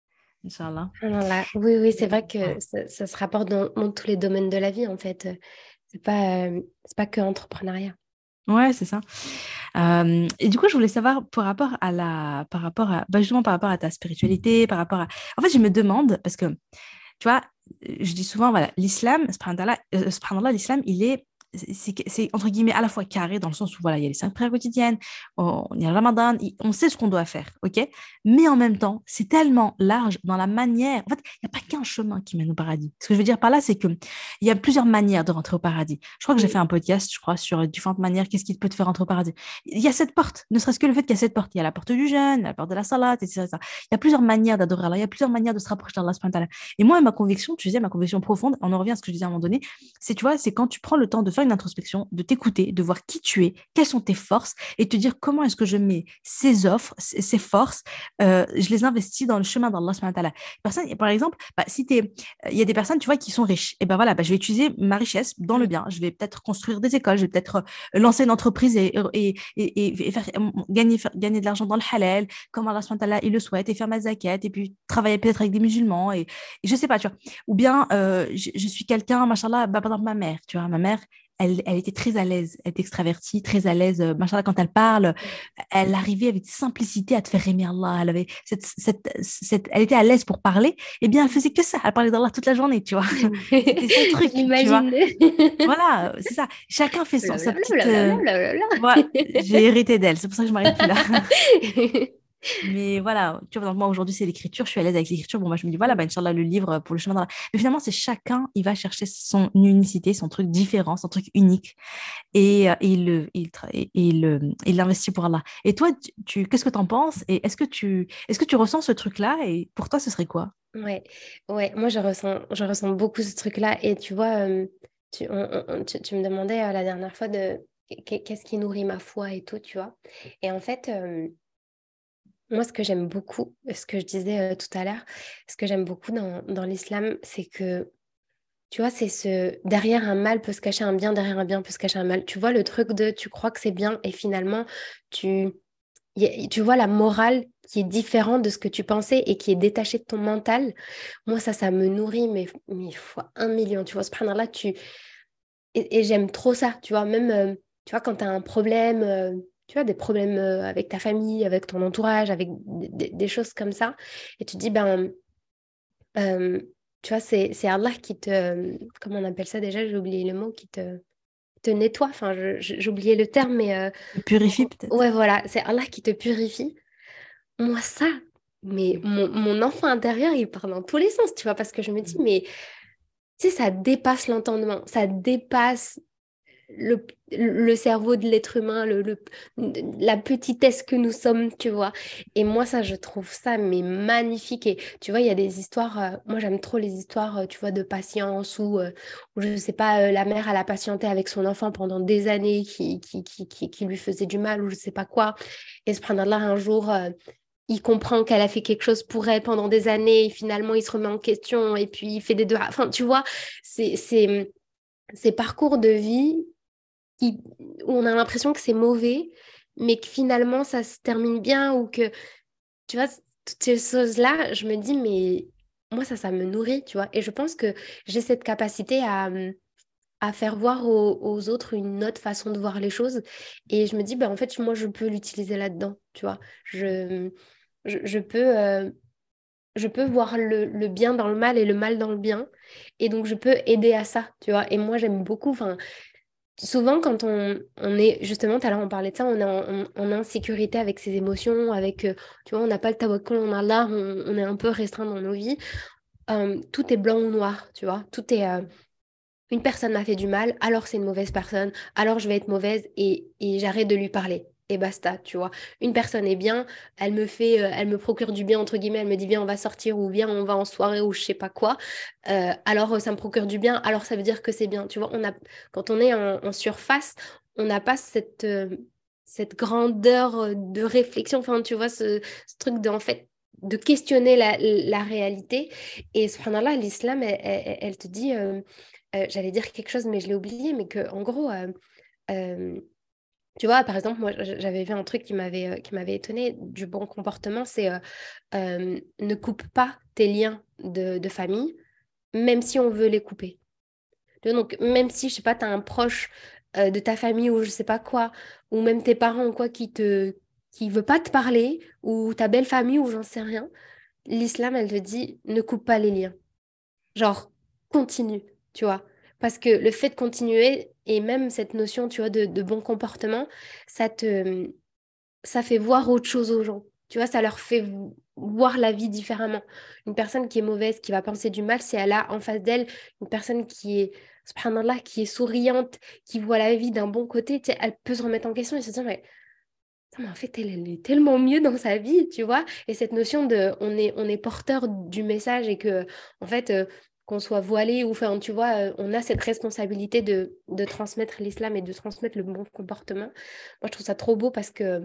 Inch'Allah. Voilà. Oui, oui, c'est Mais, vrai que ouais. ça, ça se rapporte dans, dans tous les domaines de la vie, en fait. C'est pas, euh, c'est pas que entrepreneuriat. Ouais, c'est ça. Euh, et du coup, je voulais savoir par rapport à la, par rapport à, bah, justement par rapport à ta spiritualité, par rapport à. En fait, je me demande parce que tu vois, je dis souvent, voilà, l'islam, subhanallah, euh, subhanallah, l'islam, il est, c'est, c'est entre guillemets à la fois carré dans le sens où voilà, il y a les cinq prières quotidiennes, on, il y a le ramadan, il- on sait ce qu'on doit faire, ok? Mais en même temps, c'est tellement large dans la manière. En fait, il n'y a pas qu'un chemin qui mène au paradis. Ce que je veux dire par là, c'est que il y a plusieurs manières de rentrer au paradis. Je crois que j'ai Mm. fait un podcast, je crois, sur différentes manières, qu'est-ce qui peut te faire rentrer au paradis. Il y a cette porte, ne serait-ce que le fait qu'il y a cette porte. Il y a la porte du jeûne, la porte de la salat, et cetera et cetera. Il y a plusieurs manières d'adorer Allah, il y a plusieurs manières de se rapprocher d'Allah subhanahu wa ta'ala. Et moi, ma conviction, tu sais, ma conviction profonde, on en revient à ce que je disais à un moment donné, c'est, tu vois, c'est quand tu prends le temps de faire une introspection, de t'écouter, de voir qui tu es, quelles sont tes forces, et te dire comment est-ce que je mets ces offres, ces ces forces, euh, je les investis dans le chemin d'Allah subhanahu wa ta'ala. Personne, par exemple, bah, si t'es, il y a des personnes, tu vois, qui sont riches, et ben voilà, bah, je vais utiliser ma richesse dans le Mm. bien. Je vais peut-être construire des écoles, je vais peut-être euh, lancer une entreprise et, et, et, et faire, euh, gagner, faire- gagner de l'argent dans le halal, comme Allah subhanahu wa ta'ala, il le souhaite, et faire ma zakat, et puis travailler peut-être avec des musulmans, et, et je sais pas, tu vois. Ou bien, euh, je, je suis quelqu'un, machallah, bah, par exemple, ma mère, tu vois, ma mère, elle, elle était très à l'aise, elle était extravertie, très à l'aise, euh, machallah, quand elle parle, elle arrivait avec simplicité à te faire aimer Allah, elle avait cette, cette, cette- elle était à l'aise pour parler, et bien, elle faisait que ça, elle parlait d'Allah toute la journée, tu vois. C'était son Je truc, tu vois. l'imagine. Voilà, c'est ça. Chacun fait son, sa petite. euh, Blablabla. Voilà, j'ai hérité d'elle, c'est pour ça que je m'arrête plus là. Mais voilà, tu vois, donc moi aujourd'hui c'est l'écriture, je suis à l'aise avec l'écriture. Bon, moi je me dis, voilà, bah, Inch'Allah, le livre pour le chemin d'Allah. Mais finalement, c'est chacun, il va chercher son unicité, son truc différent, son truc unique. Et, euh, et il le, il, tra- et il, le- il l'investit pour Allah. Et toi, tu, tu- qu'est-ce que tu en penses? Et est-ce que tu, est-ce que tu ressens ce truc-là? Et pour toi, ce serait quoi? Ouais, ouais, moi je ressens, je ressens beaucoup ce truc-là. Et tu vois, euh, tu, on- on- on- tu, tu me demandais euh, la dernière fois de qu'est- qu'est-ce qui nourrit ma foi et tout, tu vois. Et en fait, euh, moi ce que j'aime beaucoup, ce que je disais euh, tout à l'heure, ce que j'aime beaucoup dans, dans l'islam, c'est que, tu vois, c'est ce derrière un mal peut se cacher un bien, derrière un bien peut se cacher un mal. Tu vois le truc de tu crois que c'est bien et finalement tu y a- tu vois la morale qui est différente de ce que tu pensais et qui est détachée de ton mental. Moi, ça, ça me nourrit, mais, mais fois un million. Tu vois, subhanallah, tu... Et, et j'aime trop ça, tu vois, même, euh, tu vois, quand tu as un problème, euh, tu vois, des problèmes euh, avec ta famille, avec ton entourage, avec des, des- des choses comme ça, et tu te dis, ben, euh, tu vois, c'est, c'est Allah qui te... Comment on appelle ça déjà? J'ai oublié le mot, qui te, te nettoie. Enfin, je- je- j'ai oublié le terme, mais... euh, Te purifie peut-être? ouais, voilà, c'est Allah qui te purifie. Moi, ça, mais mon, mon enfant intérieur, il part dans tous les sens, tu vois, parce que je me dis, mais tu sais, ça dépasse l'entendement, ça dépasse le, le cerveau de l'être humain, le, le- la petitesse que nous sommes, tu vois. Et moi, ça, je trouve ça, mais magnifique. Et tu vois, il y a des histoires, euh, moi, j'aime trop les histoires, euh, tu vois, de patience ou, euh, ou je sais pas, euh, la mère, elle a patienté avec son enfant pendant des années qui, qui, qui, qui, qui lui faisait du mal ou je sais pas quoi. Et subhanallah, un jour... euh, il comprend qu'elle a fait quelque chose pour elle pendant des années et finalement il se remet en question et puis il fait des deux. Enfin, tu vois, c'est c'est ces parcours de vie qui, où on a l'impression que c'est mauvais, mais que finalement ça se termine bien ou que, tu vois, toutes ces choses-là, je me dis, mais moi ça, ça me nourrit, tu vois. Et je pense que j'ai cette capacité à, à faire voir aux, aux autres une autre façon de voir les choses. Et je me dis, bah, en fait, moi je peux l'utiliser là-dedans, tu vois. Je, je, je peux... euh, je peux voir le, le bien dans le mal et le mal dans le bien. Et donc, je peux aider à ça, tu vois. Et moi, j'aime beaucoup, enfin, souvent, quand on, on est, justement, tout à l'heure, on parlait de ça, on est en, on, on est en sécurité avec ses émotions, avec, euh, tu vois, on n'a pas le tawakkul, on a là, on, on est un peu restreint dans nos vies. Euh, tout est blanc ou noir, tu vois. Tout est, euh, une personne m'a fait du mal, alors c'est une mauvaise personne, alors je vais être mauvaise et, et j'arrête de lui parler. Et basta, tu vois. Une personne est bien, elle me fait, euh, elle me procure du bien, entre guillemets, elle me dit, viens, on va sortir ou viens, on va en soirée ou je sais pas quoi. Euh, alors, euh, ça me procure du bien, alors ça veut dire que c'est bien. Tu vois, on a, quand on est en, en surface, on n'a pas cette, euh, cette grandeur euh, de réflexion, enfin, tu vois, ce, ce truc de, en fait, de questionner la, la réalité. Et subhanallah, l'islam, elle, elle- elle te dit, euh, euh, j'allais dire quelque chose, mais je l'ai oublié, mais que en gros, euh, euh, Tu vois, par exemple, moi, j- j'avais vu un truc qui m'avait euh, qui m'avait étonné du bon comportement, c'est euh, euh, ne coupe pas tes liens de, de famille, même si on veut les couper. Tu vois, donc, même si, je sais pas, tu as un proche euh, de ta famille ou je sais pas quoi, ou même tes parents ou quoi qui te qui veut pas te parler, ou ta belle famille ou j'en sais rien, l'islam, elle te dit ne coupe pas les liens. Genre, continue, tu vois. Parce que le fait de continuer et même cette notion, tu vois, de, de bon comportement, ça te, ça fait voir autre chose aux gens. Tu vois, ça leur fait vo- voir la vie différemment. Une personne qui est mauvaise, qui va penser du mal, si elle a en face d'elle une personne qui est, subhanallah, qui est souriante, qui voit la vie d'un bon côté, tu sais, elle peut se remettre en question et se dire, mais, putain, mais en fait, elle, elle est tellement mieux dans sa vie, tu vois. Et cette notion de, on est, on est porteur du message et que, en fait, euh, qu'on soit voilé ou, enfin, tu vois, euh, on a cette responsabilité de, de transmettre l'islam et de transmettre le bon comportement. Moi, je trouve ça trop beau parce que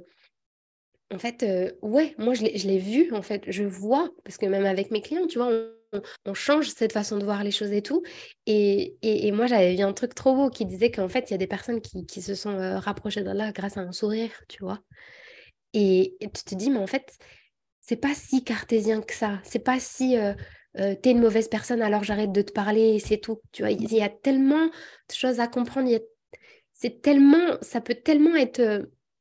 en fait, euh, ouais, moi je l'ai je l'ai vu, en fait, je vois, parce que même avec mes clients, tu vois, on, on- on change cette façon de voir les choses et tout. Et, et, et moi, j'avais vu un truc trop beau qui disait qu'en fait, il y a des personnes qui, qui se sont euh, rapprochées d'Allah grâce à un sourire, tu vois. Et, et tu te dis, mais en fait, c'est pas si cartésien que ça. C'est pas si euh, euh, t'es une mauvaise personne, alors j'arrête de te parler et c'est tout. Tu vois, il y a tellement de choses à comprendre. il y a- C'est tellement, ça peut tellement être. euh,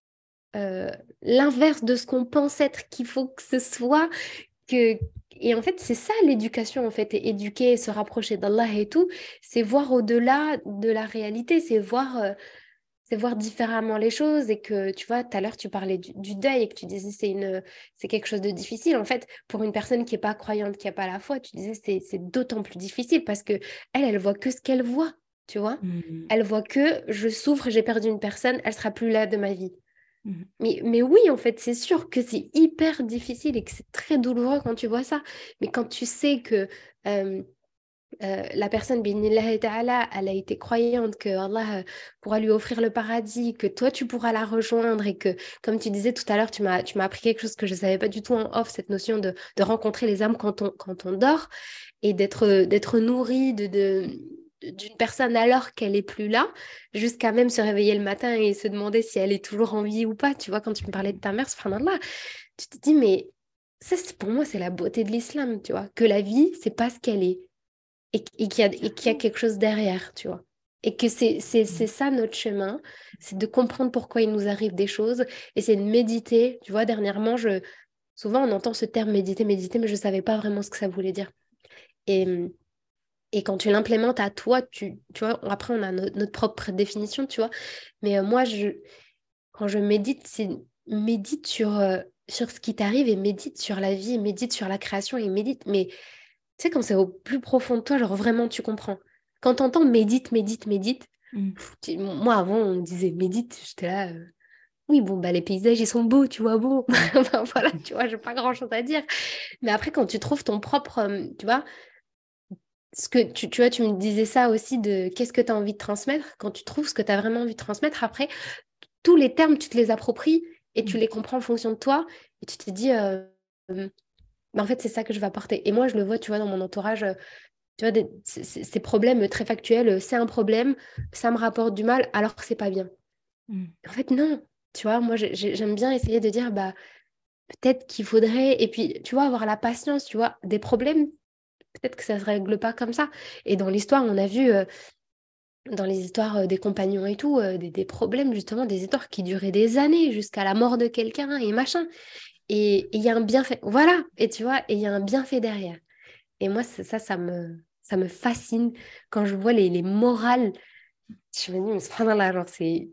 euh, l'inverse de ce qu'on pense être qu'il faut que ce soit que et en fait c'est ça l'éducation en fait et éduquer se rapprocher d'Allah et tout c'est voir au-delà de la réalité c'est voir euh, c'est voir différemment les choses et que tu vois tout à l'heure tu parlais du, du deuil et que tu disais c'est une c'est quelque chose de difficile en fait pour une personne qui est pas croyante qui a pas la foi tu disais c'est c'est d'autant plus difficile parce que elle elle voit que ce qu'elle voit tu vois Mhm. elle voit que je souffre j'ai perdu une personne elle sera plus là de ma vie Mhm. mais, mais oui, en fait, c'est sûr que c'est hyper difficile et que c'est très douloureux quand tu vois ça. Mais quand tu sais que euh, euh, la personne, binillah ta'ala, elle a été croyante, que Allah euh, pourra lui offrir le paradis, que toi, tu pourras la rejoindre et que, comme tu disais tout à l'heure, tu m'as, tu m'as appris quelque chose que je ne savais pas du tout en off, cette notion de, de rencontrer les âmes quand on, quand on dort et d'être d'être nourri de, de- d'une personne alors qu'elle est plus là, jusqu'à même se réveiller le matin et se demander si elle est toujours en vie ou pas. Tu vois, quand tu me parlais de ta mère, subhanallah, tu te dis, mais ça, c'est- pour moi, c'est la beauté de l'islam, tu vois, que la vie, c'est pas ce qu'elle est et, et qu'il y a, et qu'il y a Exactement. quelque chose derrière, tu vois. Et que c'est c'est- c'est Mhm. ça notre chemin, c'est de comprendre pourquoi il nous arrive des choses et c'est de méditer. Tu vois, dernièrement, je, souvent on entend ce terme méditer, méditer, mais je ne savais pas vraiment ce que ça voulait dire. Et, et quand tu l'implémentes à toi, tu, tu vois, après on a no- notre propre définition, tu vois. Mais euh, moi, je, quand je médite, c'est médite sur, euh, sur ce qui t'arrive et médite sur la vie, et médite sur la création et médite. Mais tu sais, quand c'est au plus profond de toi, genre vraiment tu comprends. Quand t'entends médite, médite, médite, Mhm. pff, tu- moi avant on me disait médite, j'étais là. euh, Oui, bon, bah, les paysages, ils sont beaux, tu vois, beau. Enfin, voilà, tu vois, j'ai pas grand-chose à dire. Mais après, quand tu trouves ton propre, euh, tu vois, ce que tu, tu vois, tu me disais ça aussi de qu'est-ce que tu as envie de transmettre. Quand tu trouves ce que tu as vraiment envie de transmettre, après, tous les termes, tu te les appropries et tu Mhm. les comprends en fonction de toi. Et tu te dis, euh, euh, bah, en fait, c'est ça que je vais apporter. Et moi, je le vois, tu vois, dans mon entourage, euh, tu vois, des- c- c- ces problèmes très factuels, euh, c'est un problème, ça me rapporte du mal, alors que c'est pas bien. Mhm. En fait, non. Tu vois, moi, j'ai- j'ai- j'aime bien essayer de dire, bah, peut-être qu'il faudrait, et puis, tu vois, avoir la patience, tu vois, des problèmes, peut-être que ça se règle pas comme ça. Et dans l'histoire, on a vu, euh, dans les histoires euh, des compagnons et tout, euh, des, des problèmes, justement, des histoires qui duraient des années jusqu'à la mort de quelqu'un et machin. Et il y a un bienfait, voilà, et tu vois, et il y a un bienfait derrière. Et moi, c'est- ça, ça me, ça me fascine quand je vois les, les morales. Je me dis, mais subhanallah, genre, c'est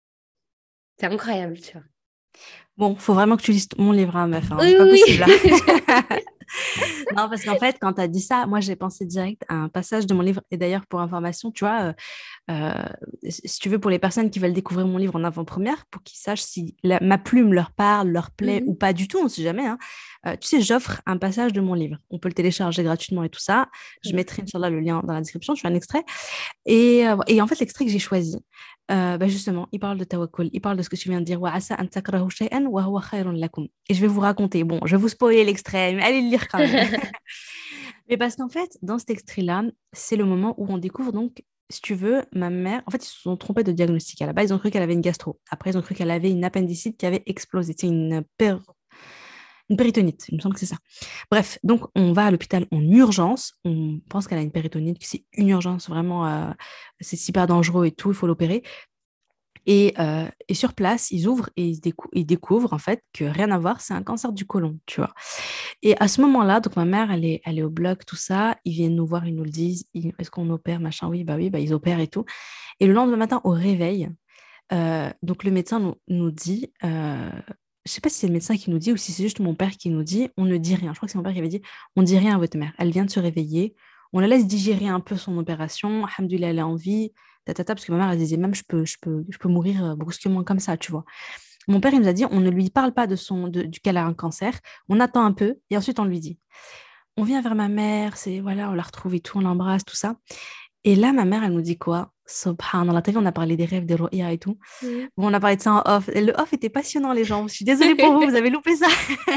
c'est incroyable, tu vois. Bon, faut vraiment que tu lises mon livre, hein, meuf, hein. Oui, C'est pas oui, possible, là. oui. Je vais le dire. Non, parce qu'en fait, quand tu as dit ça, moi, j'ai pensé direct à un passage de mon livre. Et d'ailleurs, pour information, tu vois, euh, euh, si tu veux, pour les personnes qui veulent découvrir mon livre en avant-première, pour qu'ils sachent si la- ma plume leur parle, leur plaît ou Mhm. pas du tout, on ne sait jamais, hein. Euh, tu sais, j'offre un passage de mon livre. On peut le télécharger gratuitement et tout ça. Je mettrai, Inch'Allah, le lien dans la description. Je fais un extrait. Et, euh, et en fait, l'extrait que j'ai choisi, euh, bah justement, il parle de tawakkul, il parle de ce que tu viens de dire. Wa asa an takrahu shay'an wa huwa khayrun lakum. Et je vais vous raconter. Bon, je vais vous spoiler l'extrait, mais allez le lire quand même. Mais parce qu'en fait, dans cet extrait-là, c'est le moment où on découvre donc si tu veux, ma mère, en fait, ils se sont trompés de diagnostic. À la base, ils ont cru qu'elle avait une gastro. Après, ils ont cru qu'elle avait une appendicite qui avait explosé. C'est une, pér- une péritonite, il me semble que c'est ça. Bref, donc on va à l'hôpital en urgence. On pense qu'elle a une péritonite, que c'est une urgence vraiment, euh, c'est super dangereux et tout, il faut l'opérer. Et, euh, et sur place, ils ouvrent et ils, décou- ils découvrent en fait que rien à voir, c'est un cancer du côlon, tu vois. Et à ce moment-là, donc ma mère, elle est, elle est au bloc, tout ça. Ils viennent nous voir, ils nous le disent. Ils- Est-ce qu'on opère, machin? Oui, bah oui, bah ils opèrent et tout. Et le lendemain matin, au réveil, euh, donc le médecin nous, nous dit, euh, je sais pas si c'est le médecin qui nous dit ou si c'est juste mon père qui nous dit, on ne dit rien. Je crois que c'est mon père qui avait dit, on dit rien à votre mère. Elle vient de se réveiller. On la laisse digérer un peu son opération. Alhamdoulilah, elle est en vie. Tatata, parce que ma mère, elle disait même, je peux, je peux, je peux mourir euh, brusquement comme ça, tu vois. Mon père, il nous a dit, on ne lui parle pas de son, de, du qu'elle a un cancer. On attend un peu et ensuite on lui dit. On vient vers ma mère, c'est voilà, on la retrouve et tout, on l'embrasse, tout ça. Et là, ma mère, elle nous dit quoi? Subhanallah, t'as vu, on a parlé des rêves, des ru'ya et tout. Mm. Bon, on a parlé de ça en off. Et le off était passionnant, les gens. Je suis désolée pour vous, vous avez loupé ça.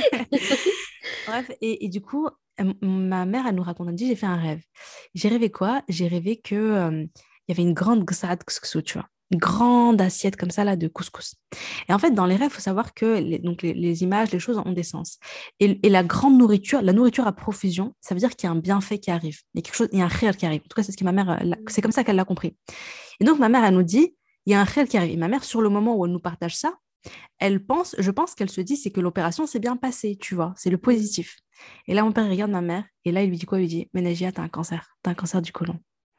Bref, et, et du coup, euh, ma mère, elle nous raconte, elle dit, j'ai fait un rêve. J'ai rêvé quoi? J'ai rêvé que euh, il y avait une grande gsad couscous, tu vois. Une grande assiette comme ça, là, de couscous. Et en fait, dans les rêves, il faut savoir que les, donc les, les images, les choses ont des sens. Et, et la grande nourriture, la nourriture à profusion, ça veut dire qu'il y a un bienfait qui arrive. Il y a quelque chose, il y a un khir qui arrive. En tout cas, c'est ce que ma mère, euh, l'a- c'est comme ça qu'elle l'a compris. Et donc, ma mère, elle nous dit, il y a un khir qui arrive. Et ma mère, sur le moment où elle nous partage ça, elle pense, je pense qu'elle se dit, c'est que l'opération s'est bien passée, tu vois, c'est le Mm. positif. Et là, mon père regarde ma mère, et là, il lui dit quoi? Il lui dit, mais Najia, t'as un cancer, t'as un cancer du côlon.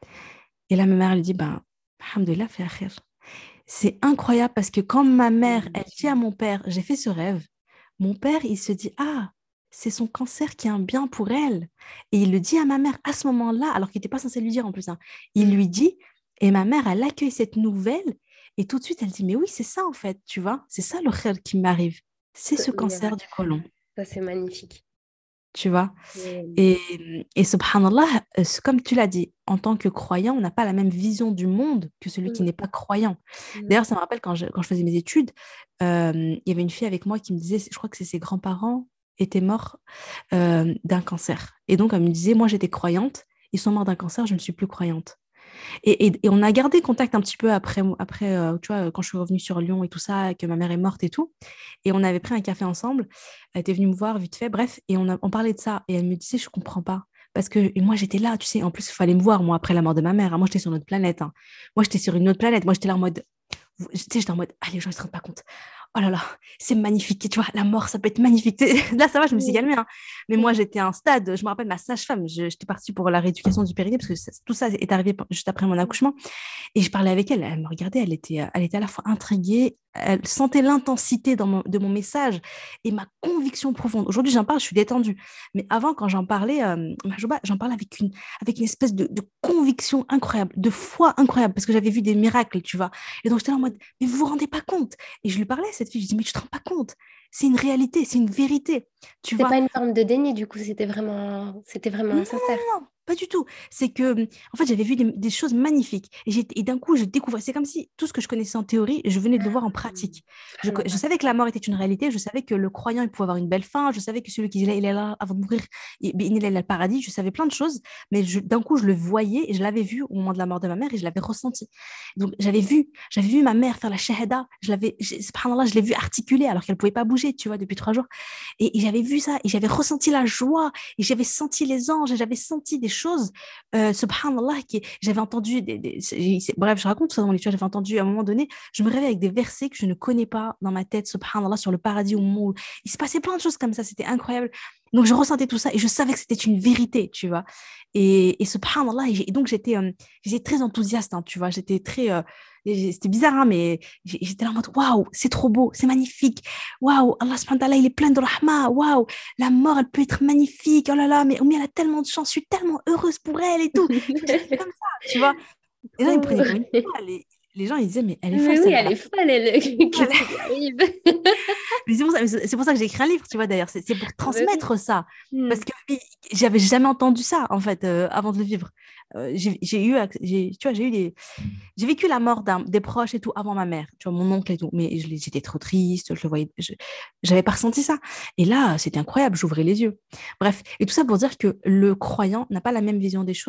Et là, ma mère, elle lui dit, ben, alhamdoulilah, fait khir. C'est incroyable parce que quand ma mère, elle dit à mon père, j'ai fait ce rêve, mon père, il se dit, ah, c'est son cancer qui est un bien pour elle. Et il le dit à ma mère à ce moment-là, alors qu'il n'était pas censé lui dire en plus, hein. Il Mm. lui dit, et ma mère, elle accueille cette nouvelle, et tout de suite, elle dit, mais oui, c'est ça en fait, tu vois, c'est ça le rêve qui m'arrive, c'est Ça, ce oui, euh, cancer du côlon, ça, c'est magnifique. tu vois. Mm. Et, et subhanallah, euh, c'est comme tu l'as dit, en tant que croyant, on n'a pas la même vision du monde que celui qui Mm. n'est pas croyant. Mm. D'ailleurs, ça me rappelle quand je, quand je faisais mes études, euh, il y avait une fille avec moi qui me disait, je crois que c'est ses grands-parents étaient morts euh, d'un cancer. Et donc, elle me disait, moi j'étais croyante, ils sont morts d'un cancer, je ne suis plus croyante. Et, et- et on a gardé contact un petit peu après, après euh, tu vois, quand je suis revenue sur Lyon et tout ça, que ma mère est morte et tout. Et on avait pris un café ensemble. Elle était venue me voir vite fait, bref, et on, a, on parlait de ça. Et elle me disait, je comprends pas. Parce que et moi, j'étais là, tu sais, en plus, il fallait me voir, moi, après la mort de ma mère, hein. Moi, j'étais sur notre planète, hein. Moi, j'étais sur une autre planète. Moi, j'étais là en mode, tu sais, j'étais en mode, ah, les gens, ils se rendent pas compte. Oh là là, c'est magnifique. Et tu vois, la mort, ça peut être magnifique. Là, ça va, je me suis Mm. calmée, hein. Mais moi, Mm. j'étais à un stade, je me rappelle, ma sage-femme, je- j'étais partie pour la rééducation du périnée, parce que ça- tout ça est arrivé juste après mon accouchement. Et je parlais avec elle, elle me regardait, elle était, elle était à la fois intriguée, elle sentait l'intensité dans mon- de mon message et ma conviction profonde. Aujourd'hui, j'en parle, je suis détendue. Mais avant, quand j'en parlais, euh, Mahjouba, j'en parlais avec une, avec une espèce de, de conviction incroyable, de foi incroyable, parce que j'avais vu des miracles, tu vois. Et donc, j'étais là en mode, mais vous vous rendez pas compte? Et je lui parlais à cette fille, je dis, mais tu te rends pas compte? C'est une réalité, c'est une vérité, tu C'est vois. pas une forme de déni, du coup, c'était vraiment, c'était Non, vraiment sincère. non, non, pas du tout. C'est que, en fait, j'avais vu des, des choses magnifiques. Et, j'ai- et d'un coup, je découvrais. C'est comme si tout ce que je connaissais en théorie, je venais de le voir en pratique. Je, co- je Subhanallah. savais que la mort était une réalité. Je savais que le croyant, il pouvait avoir une belle fin. Je savais que celui qui il est là avant de mourir, il, il est là le paradis. Je savais plein de choses. Mais je- d'un coup, je le voyais et je l'avais vu au moment de la mort de ma mère et je l'avais ressenti. Donc, j'avais vu, j'avais vu ma mère faire la shahada. Je l'avais, je- subhanallah, je l'ai vu articuler alors qu'elle pouvait pas bouger, tu vois, depuis trois jours. Et, et j'avais vu ça et j'avais ressenti la joie et j'avais senti les anges et j'avais senti des choses, euh, subhanallah, qui, j'avais entendu, des, des- c'est- c'est- bref, je raconte ça dans l'histoire, j'avais entendu à un moment donné, je me réveille avec des versets que je ne connais pas dans ma tête, subhanallah, sur le paradis au moment où il se passait plein de choses comme ça, c'était incroyable. Donc je ressentais tout ça et je savais que c'était une vérité, tu vois. Et, et subhanallah, et, j'ai- et donc j'étais euh, j'étais très enthousiaste, hein, tu vois, j'étais très... euh, et c'était bizarre, hein, mais j'ai- j'étais là en mode waouh, c'est trop beau, c'est magnifique. Waouh, Allah subhanahu wa ta'ala, il est plein de rahma. Waouh, la mort, elle peut être magnifique. Oh là là, mais Oumi, elle a tellement de chance. Je suis tellement heureuse pour elle et tout. J'étais comme ça, tu vois. Les gens, ils me Trop. prenaient comme une folle. Les, les gens, ils disaient, mais elle est folle, Mais oui, celle-là. elle est folle, elle. Elle Qu'est-ce qui lui arrive? Mais c'est pour ça, mais c'est c'est pour ça que j'ai écrit un livre, tu vois, d'ailleurs. C'est c'est pour Ah bah oui. transmettre ça. Hmm. Parce que i- j'avais jamais entendu ça, en fait, euh, avant de le vivre. Euh, j'ai j'ai eu, ac- j'ai, tu vois, j'ai eu des, j'ai vécu la mort d'un, des proches et tout avant ma mère, tu vois, mon oncle et tout. Mais je l'ai- j'étais trop triste, je le voyais, je, j'avais pas ressenti ça. Et là, c'était incroyable, j'ouvrais les yeux. Bref, et tout ça pour dire que le croyant n'a pas la même vision des choses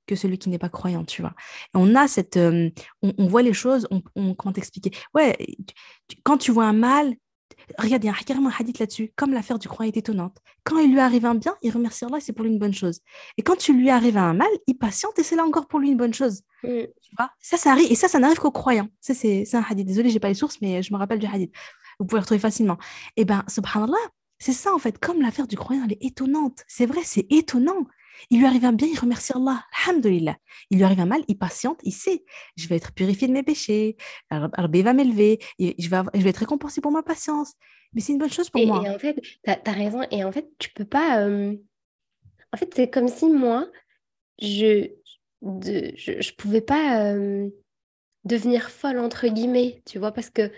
que celui qui n'est pas croyant, tu vois. Et on a cette... euh, on, on voit les choses, on, on- comment t'expliquer? Ouais, tu- tu- quand tu vois un mal, regarde, il y a carrément un hadith là-dessus, comme l'affaire du croyant est étonnante. Quand il lui arrive un bien, il remercie Allah et c'est pour lui une bonne chose. Et quand tu lui arrives un mal, il patiente et c'est là encore pour lui une bonne chose. Mm. Tu vois? Ça, ça arrive, et ça, ça n'arrive qu'aux croyants. Ça, c'est c'est un hadith. Désolée, j'ai pas les sources, mais je me rappelle du hadith. Vous pouvez le retrouver facilement. Et ben, subhanallah, c'est ça en fait. Comme l'affaire du croyant, elle est étonnante. C'est vrai, c'est étonnant. Il lui arrive un bien, il remercie Allah. Alhamdulillah. Il lui arrive un mal, il patiente, il sait. Je vais être purifié de mes péchés. Rabbi va m'élever. et Je vais, avoir- je vais être récompensé pour ma patience. Mais c'est une bonne chose pour Et, moi. et en fait, t'as, t'as raison. Et en fait, tu peux pas. euh, En fait, c'est comme si moi, je, de, je, je pouvais pas euh, devenir folle, entre guillemets, tu vois, parce que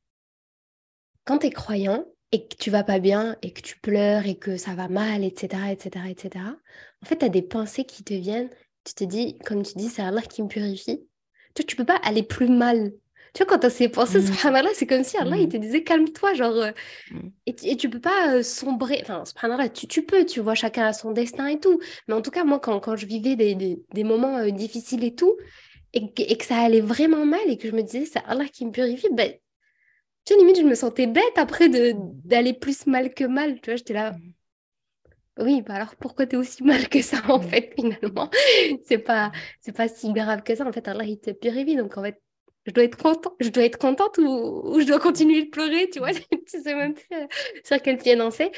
quand tu es croyant et que tu vas pas bien et que tu pleures et que ça va mal, et cetera, et cetera, et cetera, en fait, tu as des pensées qui te viennent. Tu te dis, comme tu dis, c'est Allah qui me purifie. Tu vois, tu peux pas aller plus mal. Tu vois, quand tu as ces pensées, Mm, subhanallah, c'est comme si Allah, il mm, te disait, calme-toi, genre, euh, mm, et, tu- et tu peux pas euh, sombrer. Enfin, subhanallah, tu, tu peux, tu vois, chacun a son destin et tout. Mais en tout cas, moi, quand, quand je vivais des, des, des moments euh, difficiles et tout, et que, et que ça allait vraiment mal et que je me disais, c'est Allah qui me purifie, ben, tu sais, limite, je me sentais bête après de d'aller plus mal que mal. Tu vois, j'étais là, mm, oui, bah alors pourquoi t'es aussi mal que ça, en mm, fait, finalement? C'est pas, c'est pas si grave que ça. En fait, Allah, il te purifie. Donc, en fait, je dois être content, je dois être contente ou, ou je dois continuer de pleurer, tu vois? mm, Tu sais même plus euh, sur quel pied danser.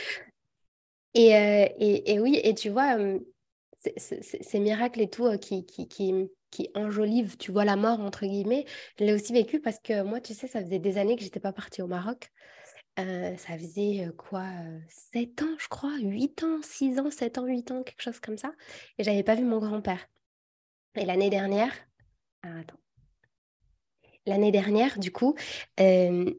Et, euh, et, et oui, et tu vois, euh, c'est- c'est- c'est- ces miracles et tout euh, qui, qui, qui, qui enjolivent, tu vois, la mort, entre guillemets, je l'ai aussi vécu parce que moi, tu sais, ça faisait des années que j'étais pas partie au Maroc. Euh, ça faisait euh, quoi, euh, sept ans, je crois, huit ans, six ans, sept ans, huit ans, quelque chose comme ça. Et j'avais pas vu mon grand-père. Et l'année dernière, ah, attends, l'année dernière, du coup, euh,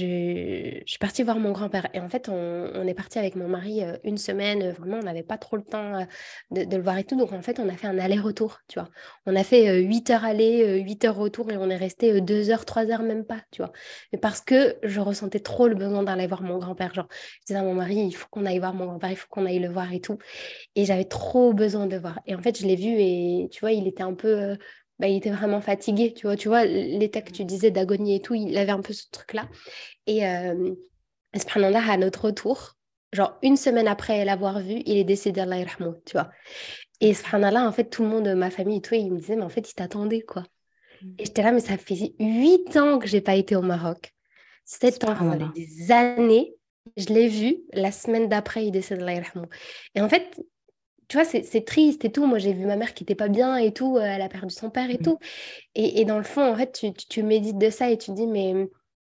je, je suis partie voir mon grand-père. Et en fait, on, on est parti avec mon mari euh, une semaine. euh, Vraiment, on n'avait pas trop le temps euh, de, de le voir et tout. Donc, en fait, on a fait un aller-retour, tu vois. On a fait euh, huit heures aller, euh, huit heures retour et on est resté euh, deux heures, trois heures, même pas, tu vois. Mais parce que je ressentais trop le besoin d'aller voir mon grand-père. Genre, je disais à mon mari, il faut qu'on aille voir mon grand-père, il faut qu'on aille le voir et tout. Et j'avais trop besoin de le voir. Et en fait, je l'ai vu et tu vois, il était un peu, euh, bah, il était vraiment fatigué. Tu vois, tu vois, l'état que tu disais d'agonie et tout, il avait un peu ce truc-là. Et euh, subhanallah, à notre retour, genre une semaine après l'avoir vu, il est décédé, Allah yarhamou, tu vois. Et subhanallah, en fait, tout le monde, ma famille et tout, ils me disaient, mais en fait, il t'attendait, quoi. mm. Et j'étais là, mais ça fait huit ans que j'ai pas été au Maroc. Sept ans, enfin, ça fait Subhanallah. des années. Je l'ai vu, la semaine d'après, il décède, Allah yarhamou. Et en fait, tu vois, c'est c'est triste et tout. Moi, j'ai vu ma mère qui était pas bien et tout. euh, Elle a perdu son père et Mm, tout. Et, et dans le fond, en fait, tu, tu, tu médites de ça et tu te dis, mais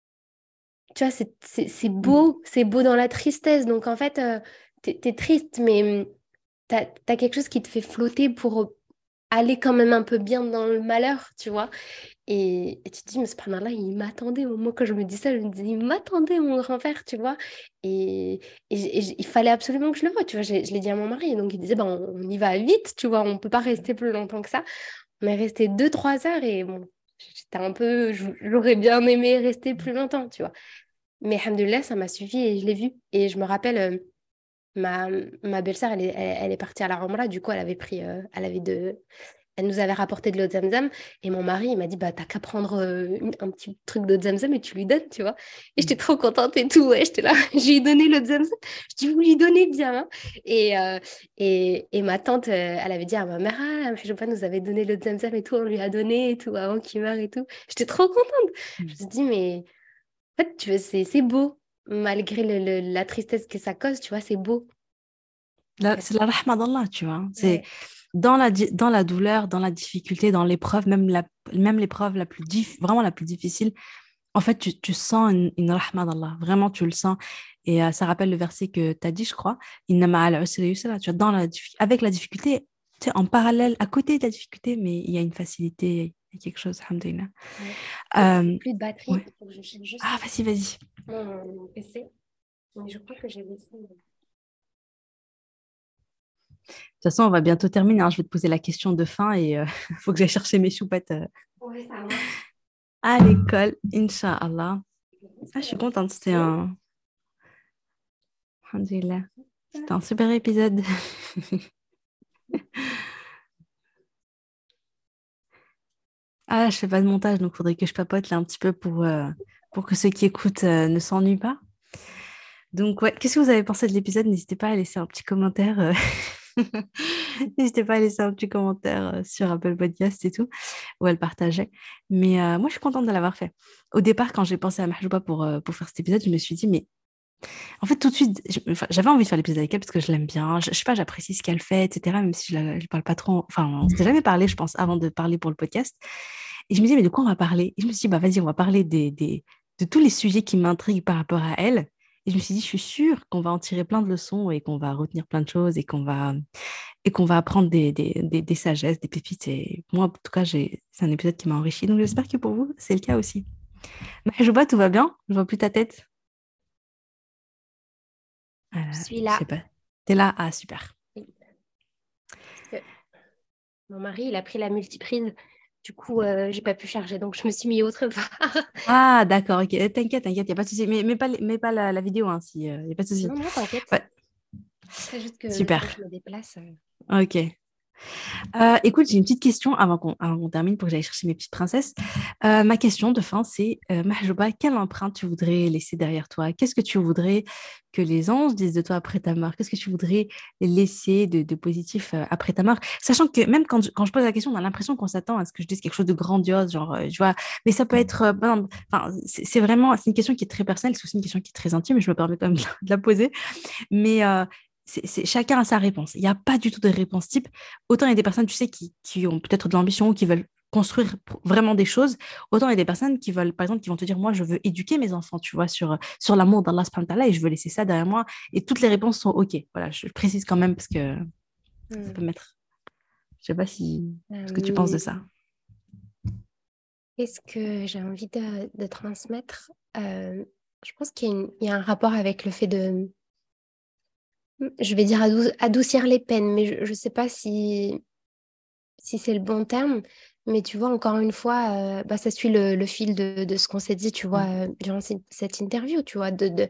tu vois, c'est c'est- c'est mm, beau. C'est beau dans la tristesse. Donc, en fait, euh, t'es, t'es triste, mais t'as, t'as quelque chose qui te fait flotter pour aller quand même un peu bien dans le malheur, tu vois. Et, et tu te dis, mais subhanallah, il m'attendait. Au moment que je me dis ça, je me dis, il m'attendait, mon grand-père, tu vois. Et, et j- et j- il fallait absolument que je le voie, tu vois. Je, je l'ai dit à mon mari. Donc, il disait, ben, on, on y va vite, tu vois. On peut pas rester plus longtemps que ça. On est resté deux, trois heures et bon, j'étais un peu... J'aurais bien aimé rester plus longtemps, tu vois. Mais alhamdoulilah, ça m'a suffi et je l'ai vu. Et je me rappelle, euh, ma, ma belle-sœur, elle est, elle, elle est partie à la Ramra. Du coup, elle avait pris... euh, elle avait de, elle nous avait rapporté de l'eau de Zamzam et mon mari, il m'a dit, bah, t'as qu'à prendre euh, une- un petit truc d'eau de Zamzam et tu lui donnes, tu vois. Et j'étais mm. trop contente et tout. Ouais, j'étais là, j'ai lui donné l'eau de Zamzam. Je dis, vous lui donnez bien, hein. Et, euh, et, et ma tante, euh, elle avait dit à ma mère, ah, Mahjouba nous avait donné l'eau de Zamzam et tout, on lui a donné et tout avant qu'il meure et tout. J'étais trop contente. Je me Mm. suis dit, mais en fait, tu vois, c'est c'est beau. Malgré le- le- la tristesse que ça cause, tu vois, c'est beau. Là, c'est la rahma d'Allah, tu vois. C'est Ouais. dans la, di- dans la douleur, dans la difficulté, dans l'épreuve, même la, même l'épreuve la plus dif- vraiment la plus difficile, en fait, tu, tu sens une, une rahma d'Allah. Vraiment, tu le sens. Et euh, ça rappelle le verset que tu as dit, je crois. Inna ma'al usri yusra. Tu vois, dans la, diffi- avec la difficulté, tu sais, en parallèle, à côté de la difficulté, mais il y a une facilité, il y a quelque chose, alhamdoulilah. Ouais. Et j'ai Euh, plus de batterie. ouais. Il faut que je change juste Ah, vas-y, vas-y. mon, mon P C. Mais je crois que j'ai laissé. De toute façon, on va bientôt terminer, hein. Je vais te poser la question de fin et il faut que j'aille chercher mes choupettes euh, Ouais, ça marche. à l'école, Inch'Allah. Ah, je suis contente, c'était un... Alhamdulillah. C'était un super épisode. Ah, je fais pas de montage, donc il faudrait que je papote là un petit peu pour, euh, pour que ceux qui écoutent euh, ne s'ennuient pas. Donc, ouais, qu'est-ce que vous avez pensé de l'épisode? N'hésitez pas à laisser un petit commentaire. euh, N'hésitez pas à laisser un petit commentaire euh, sur Apple Podcast et tout, ou à le partager. Mais euh, moi, je suis contente de l'avoir fait. Au départ, quand j'ai pensé à Mahjouba pour, euh, pour faire cet épisode, je me suis dit, mais en fait, tout de suite, je- enfin, j'avais envie de faire l'épisode avec elle parce que je l'aime bien. Je, je sais pas, j'apprécie ce qu'elle fait, et cetera. Même si je ne parle pas trop. Enfin, on s'était jamais parlé, je pense, avant de parler pour le podcast. Et je me disais, mais de quoi on va parler? Et je me suis dit, bah vas-y, on va parler des, des, de tous les sujets qui m'intriguent par rapport à elle. Et je me suis dit, je suis sûre qu'on va en tirer plein de leçons et qu'on va retenir plein de choses et qu'on va, et qu'on va apprendre des, des, des, des sagesses, des pépites. Et moi, en tout cas, j'ai, c'est un épisode qui m'a enrichi. Donc j'espère que pour vous, c'est le cas aussi. Mahjouba, tout va bien? Je vois plus ta tête. Euh, Je suis je sais là. pas. T'es là? Ah, super. Oui, parce que mon mari, il a pris la multiprise. Du coup, euh, j'ai pas pu charger, donc je me suis mis autre part. Ah, d'accord, ok. Eh, T'inquiète, t'inquiète, il n'y a pas de souci. Mais, mais pas, les- mais pas la, la vidéo, hein, si, il n'y a pas de souci. Non, non, t'inquiète. Ouais, C'est juste que le temps que je super. me déplace. euh, Ok. Euh, écoute, j'ai une petite question avant qu'on avant qu'on termine pour que j'aille chercher mes petites princesses. Euh, ma question de fin, c'est euh, Mahjouba, quelle empreinte tu voudrais laisser derrière toi? Qu'est-ce que tu voudrais que les anges disent de toi après ta mort? Qu'est-ce que tu voudrais laisser de, de positif euh, après ta mort? Sachant que même quand je, quand je pose la question, on a l'impression qu'on s'attend à ce que je dise quelque chose de grandiose, genre, euh, tu vois, mais ça peut être, euh, ben, enfin, c'est c'est vraiment, c'est une question qui est très personnelle, c'est aussi une question qui est très intime, et je me permets quand même de la, de la poser. Mais euh, c'est, c'est- chacun a sa réponse. Il n'y a pas du tout de réponse type. Autant il y a des personnes, tu sais, qui, qui ont peut-être de l'ambition, qui veulent construire pr- vraiment des choses. Autant il y a des personnes qui veulent, par exemple, qui vont te dire, moi, je veux éduquer mes enfants, tu vois, sur, sur l'amour d'Allah subhanahu wa ta'ala et je veux laisser ça derrière moi. Et toutes les réponses sont OK. Voilà, je précise quand même parce que ça hmm. peut mettre. Je sais pas si ce que tu penses de Euh, ça. Qu'est-ce que j'ai envie de, de transmettre? Euh, je pense qu'il y a, une- il y a un rapport avec le fait de, je vais dire adou- adoucir les peines, mais je ne sais pas si, si c'est le bon terme. Mais tu vois, encore une fois, euh, bah, ça suit le, le fil de, de ce qu'on s'est dit, tu vois, Mm. euh, durant cette cette interview, tu vois, de, de,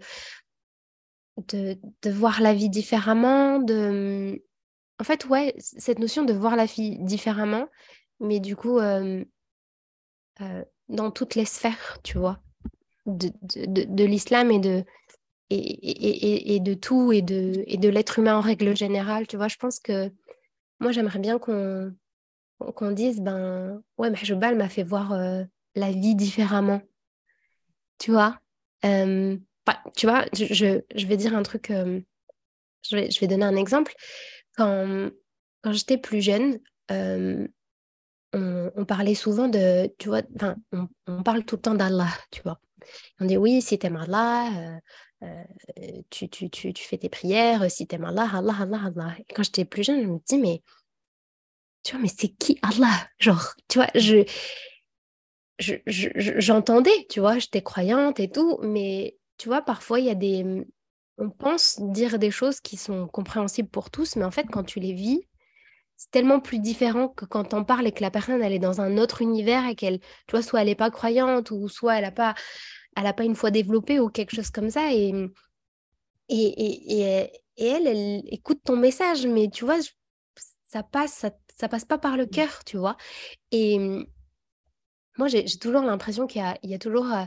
de, de voir la vie différemment, de... En fait, ouais, cette notion de voir la vie différemment, mais du coup, euh, euh, dans toutes les sphères, tu vois, de, de, de, de l'islam et de, et, et, et, et de tout, et de, et de l'être humain en règle générale, tu vois, je pense que moi, j'aimerais bien qu'on qu'on dise, ben, ouais, Mahjouba, elle m'a fait voir euh, la vie différemment, tu vois. Euh, bah, tu vois, je, je, je vais dire un truc, euh, je vais, je vais donner un exemple. Quand, quand j'étais plus jeune, euh, on, on parlait souvent de, tu vois, enfin, on, on parle tout le temps d'Allah, tu vois. On dit oui, si t'aimes Allah, euh, euh, tu, tu, tu, tu fais tes prières, si t'aimes Allah, Allah, Allah, Allah. Et quand j'étais plus jeune, je me dis, mais tu vois, mais c'est qui Allah? Genre, tu vois, je, je, je- je- j'entendais, tu vois, j'étais croyante et tout, mais tu vois, parfois, il y a des... On pense dire des choses qui sont compréhensibles pour tous, mais en fait, quand tu les vis, c'est tellement plus différent que quand on parle et que la personne, elle est dans un autre univers et qu'elle, tu vois, soit elle n'est pas croyante ou soit elle n'a pas, elle a pas une foi développée ou quelque chose comme ça. Et, et, et, et, et elle, elle écoute ton message, mais tu vois, je- ça passe, ça, ça passe pas par le cœur, tu vois. Et hum, moi, j'ai j'ai toujours l'impression qu'il y a, il y a toujours euh,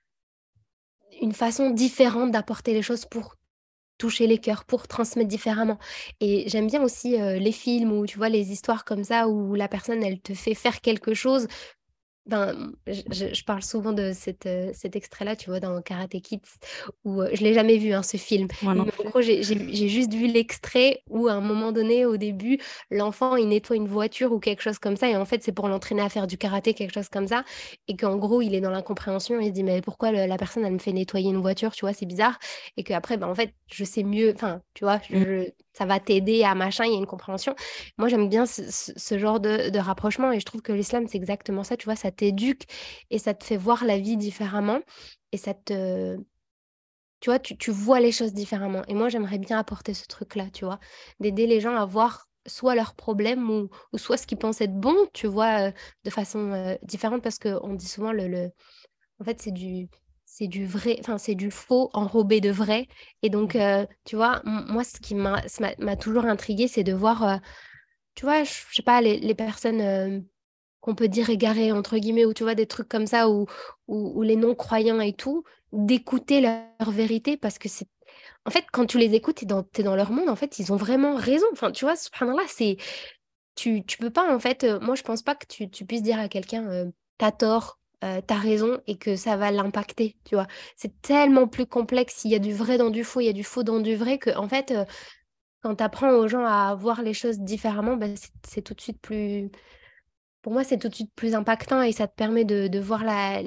une façon différente d'apporter les choses pour toucher les cœurs, pour transmettre différemment. Et j'aime bien aussi euh, les films ou tu vois les histoires comme ça où la personne elle te fait faire quelque chose. Ben, je, je- je parle souvent de cette, euh, cet extrait-là, tu vois, dans Karate Kids, où euh, je l'ai jamais vu, hein, ce film. Moi non Mais en plus. gros, j'ai j'ai- j'ai juste vu l'extrait où, à un moment donné, au début, l'enfant, il nettoie une voiture ou quelque chose comme ça. Et en fait, c'est pour l'entraîner à faire du karaté, quelque chose comme ça. Et qu'en gros, il est dans l'incompréhension. Il se dit, mais pourquoi le- la personne, elle me fait nettoyer une voiture, tu vois, c'est bizarre. Et qu'après, ben, en fait, je sais mieux, enfin, tu vois, Mm. je, ça va t'aider à machin, il y a une compréhension. Moi, j'aime bien ce, ce- ce genre de, de rapprochement et je trouve que l'islam, c'est exactement ça. Tu vois, ça t'éduque et ça te fait voir la vie différemment et ça te... Tu vois, tu, tu vois les choses différemment. Et moi, j'aimerais bien apporter ce truc-là, tu vois, d'aider les gens à voir soit leurs problèmes ou, ou soit ce qu'ils pensent être bon, tu vois, euh, de façon euh, différente parce qu'on dit souvent le, le... En fait, c'est du... C'est du vrai, enfin, c'est du faux enrobé de vrai. Et donc, euh, tu vois, m- moi, ce qui m'a ça m'a m'a toujours intriguée, c'est de voir, euh, tu vois, je je sais pas, les, les personnes. euh, qu'on peut dire égarés, entre guillemets, ou tu vois, des trucs comme ça, où, où, où les non-croyants et tout, d'écouter leur, leur vérité, parce que c'est... En fait, quand tu les écoutes, t'es dans, t'es dans leur monde, en fait, ils ont vraiment raison. Enfin, tu vois, subhanallah, c'est... Tu, tu peux pas, en fait... euh, moi, je pense pas que tu, tu puisses dire à quelqu'un, euh, t'as tort, euh, t'as raison, et que ça va l'impacter, tu vois. C'est tellement plus complexe. Il y a du vrai dans du faux, il y a du faux dans du vrai, que, en fait, euh, quand tu apprends aux gens à voir les choses différemment, ben, c'est c'est tout de suite plus... Pour moi, c'est tout de suite plus impactant et ça te permet de, de voir la,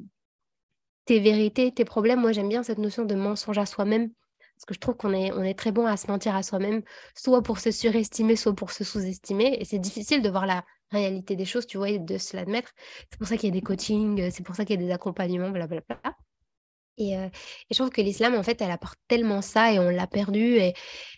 tes vérités, tes problèmes. Moi, j'aime bien cette notion de mensonge à soi-même parce que je trouve qu'on est, on est très bon à se mentir à soi-même, soit pour se surestimer, soit pour se sous-estimer. Et c'est difficile de voir la réalité des choses, tu vois, et de se l'admettre. C'est pour ça qu'il y a des coachings, c'est pour ça qu'il y a des accompagnements, blablabla. Et, euh, et je trouve que l'islam, en fait, elle apporte tellement ça et on l'a perdu. Et,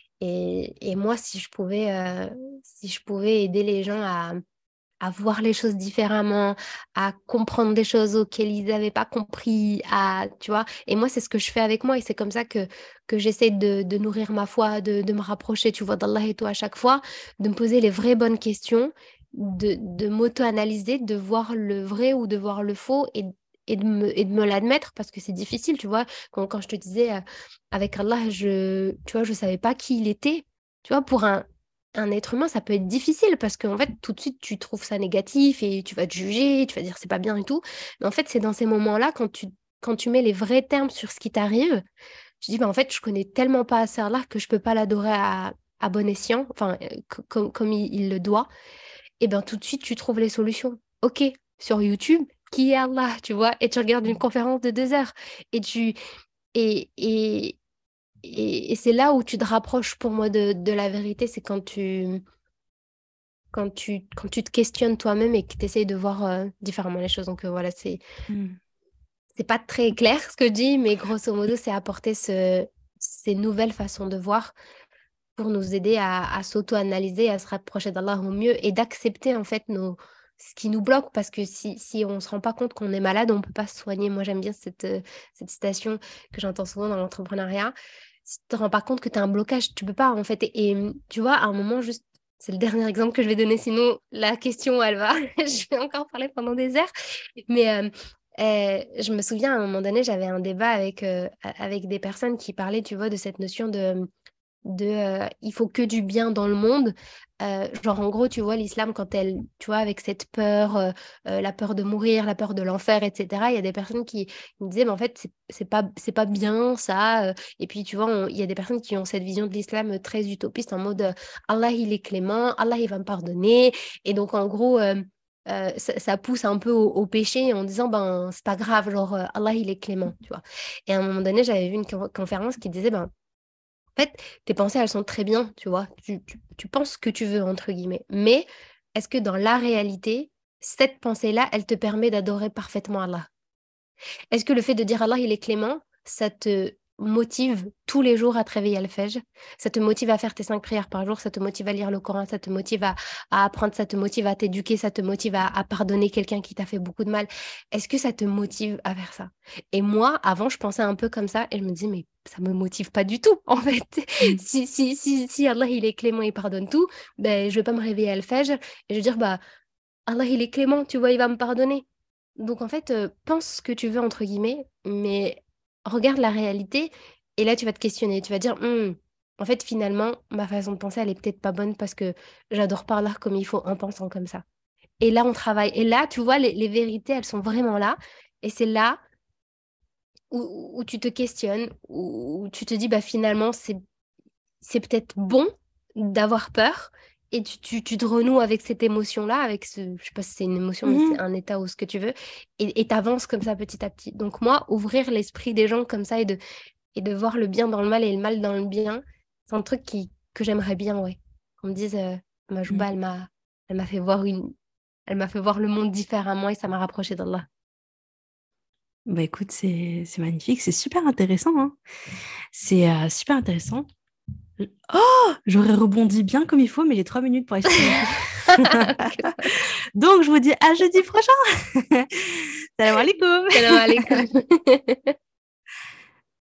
et, et moi, si je pouvais, euh, si je pouvais aider les gens à, à voir les choses différemment, à comprendre des choses auxquelles ils n'avaient pas compris, à, tu vois. Et moi, c'est ce que je fais avec moi et c'est comme ça que, que j'essaie de, de nourrir ma foi, de, de me rapprocher, tu vois, d'Allah et tout à chaque fois, de me poser les vraies bonnes questions, de, de m'auto-analyser, de voir le vrai ou de voir le faux et et de me, et de me l'admettre parce que c'est difficile, tu vois. Quand, quand je te disais, euh, avec Allah, je, tu vois, je savais pas qui il était. Tu vois, pour un, un être humain, ça peut être difficile parce qu'en fait, tout de suite, tu trouves ça négatif et tu vas te juger, tu vas dire c'est pas bien et tout. Mais en fait, c'est dans ces moments-là, quand tu, quand tu mets les vrais termes sur ce qui t'arrive, tu dis, bah, en fait, je connais tellement pas assez Allah que je peux pas l'adorer à, à bon escient, enfin, euh, co- comme, comme il, il le doit. Et ben tout de suite, tu trouves les solutions. Ok, sur YouTube, qui est Allah, tu vois, et tu regardes une conférence de deux heures. Et tu... Et, et, et, et c'est là où tu te rapproches pour moi de, de la vérité, c'est quand tu quand tu, quand tu te questionnes toi-même et que tu essayes de voir euh, différemment les choses. Donc euh, voilà, c'est, Mm. c'est pas très clair ce que je dis, mais grosso modo, c'est apporter ce, ces nouvelles façons de voir pour nous aider à, à s'auto-analyser, à se rapprocher d'Allah au mieux et d'accepter en fait nos, ce qui nous bloque. Parce que si, si on ne se rend pas compte qu'on est malade, on ne peut pas se soigner. Moi, j'aime bien cette, euh, cette citation que j'entends souvent dans l'entrepreneuriat. Si tu ne te rends pas compte que tu as un blocage, tu peux pas en fait. Et, et tu vois, à un moment, juste c'est le dernier exemple que je vais donner, sinon la question, elle va. Je vais encore parler pendant des heures. Mais euh, euh, je me souviens, à un moment donné, j'avais un débat avec, euh, avec des personnes qui parlaient, tu vois, de cette notion de, de euh, il faut que du bien dans le monde. Euh, genre, en gros, tu vois, l'islam, quand elle, tu vois, avec cette peur, euh, euh, la peur de mourir, la peur de l'enfer, et cetera, il y a des personnes qui me disaient, mais en fait, c'est c'est pas, c'est pas bien ça. euh. Et puis, tu vois, on- il y a des personnes qui ont cette vision de l'islam très utopiste en mode euh, Allah, il est clément, Allah, il va me pardonner. Et donc, en gros, euh, euh, ça, ça pousse un peu au, au péché en disant, ben, c'est pas grave, genre, euh, Allah, il est clément, tu vois. Et à un moment donné, j'avais vu une con- conférence qui disait, ben, en fait, tes pensées, elles sont très bien, tu vois. Tu, tu, tu penses ce que tu veux, entre guillemets. Mais est-ce que dans la réalité, cette pensée-là, elle te permet d'adorer parfaitement Allah? Est-ce que le fait de dire Allah, il est clément, ça te motive tous les jours à te réveiller à Al-Fajr? Ça te motive à faire tes cinq prières par jour? Ça te motive à lire le Coran? Ça te motive à, à apprendre? Ça te motive à t'éduquer? Ça te motive à, à pardonner quelqu'un qui t'a fait beaucoup de mal? Est-ce que ça te motive à faire ça? Et moi, avant, je pensais un peu comme ça et je me dis, mais ça me motive pas du tout, en fait. Mm. Si, si, si, si Allah, il est clément, il pardonne tout, ben, je vais pas me réveiller à Al-Fajr et je vais dire, bah, Allah, il est clément, tu vois, il va me pardonner. Donc, en fait, euh, pense ce que tu veux, entre guillemets, mais regarde la réalité et là, tu vas te questionner. Tu vas dire, Hmm, en fait, finalement, ma façon de penser, elle est peut-être pas bonne parce que j'adore pas Allah comme il faut en pensant comme ça. Et là, on travaille. Et là, tu vois, les, les vérités, elles sont vraiment là. Et c'est là où, où tu te questionnes, où, où tu te dis, bah, finalement, c'est c'est peut-être bon d'avoir peur et tu, tu, tu te renoues avec cette émotion-là, avec ce, je sais pas si c'est une émotion, mais c'est Mhm. un état ou ce que tu veux, et tu avances comme ça petit à petit. Donc moi, ouvrir l'esprit des gens comme ça et de, et de voir le bien dans le mal et le mal dans le bien, c'est un truc qui, que j'aimerais bien, ouais. Qu'on me dise, euh, Majouba, Mm. elle m'a, elle m'a fait voir une, elle m'a fait voir le monde différemment et ça m'a rapproché d'Allah. Bah écoute, c'est c'est magnifique, c'est super intéressant, hein. C'est euh, super intéressant. Oh, j'aurais rebondi bien comme il faut, mais j'ai trois minutes pour aller chercher mon fils. Donc, je vous dis à jeudi prochain. Salam alaikum. Salam alaikum.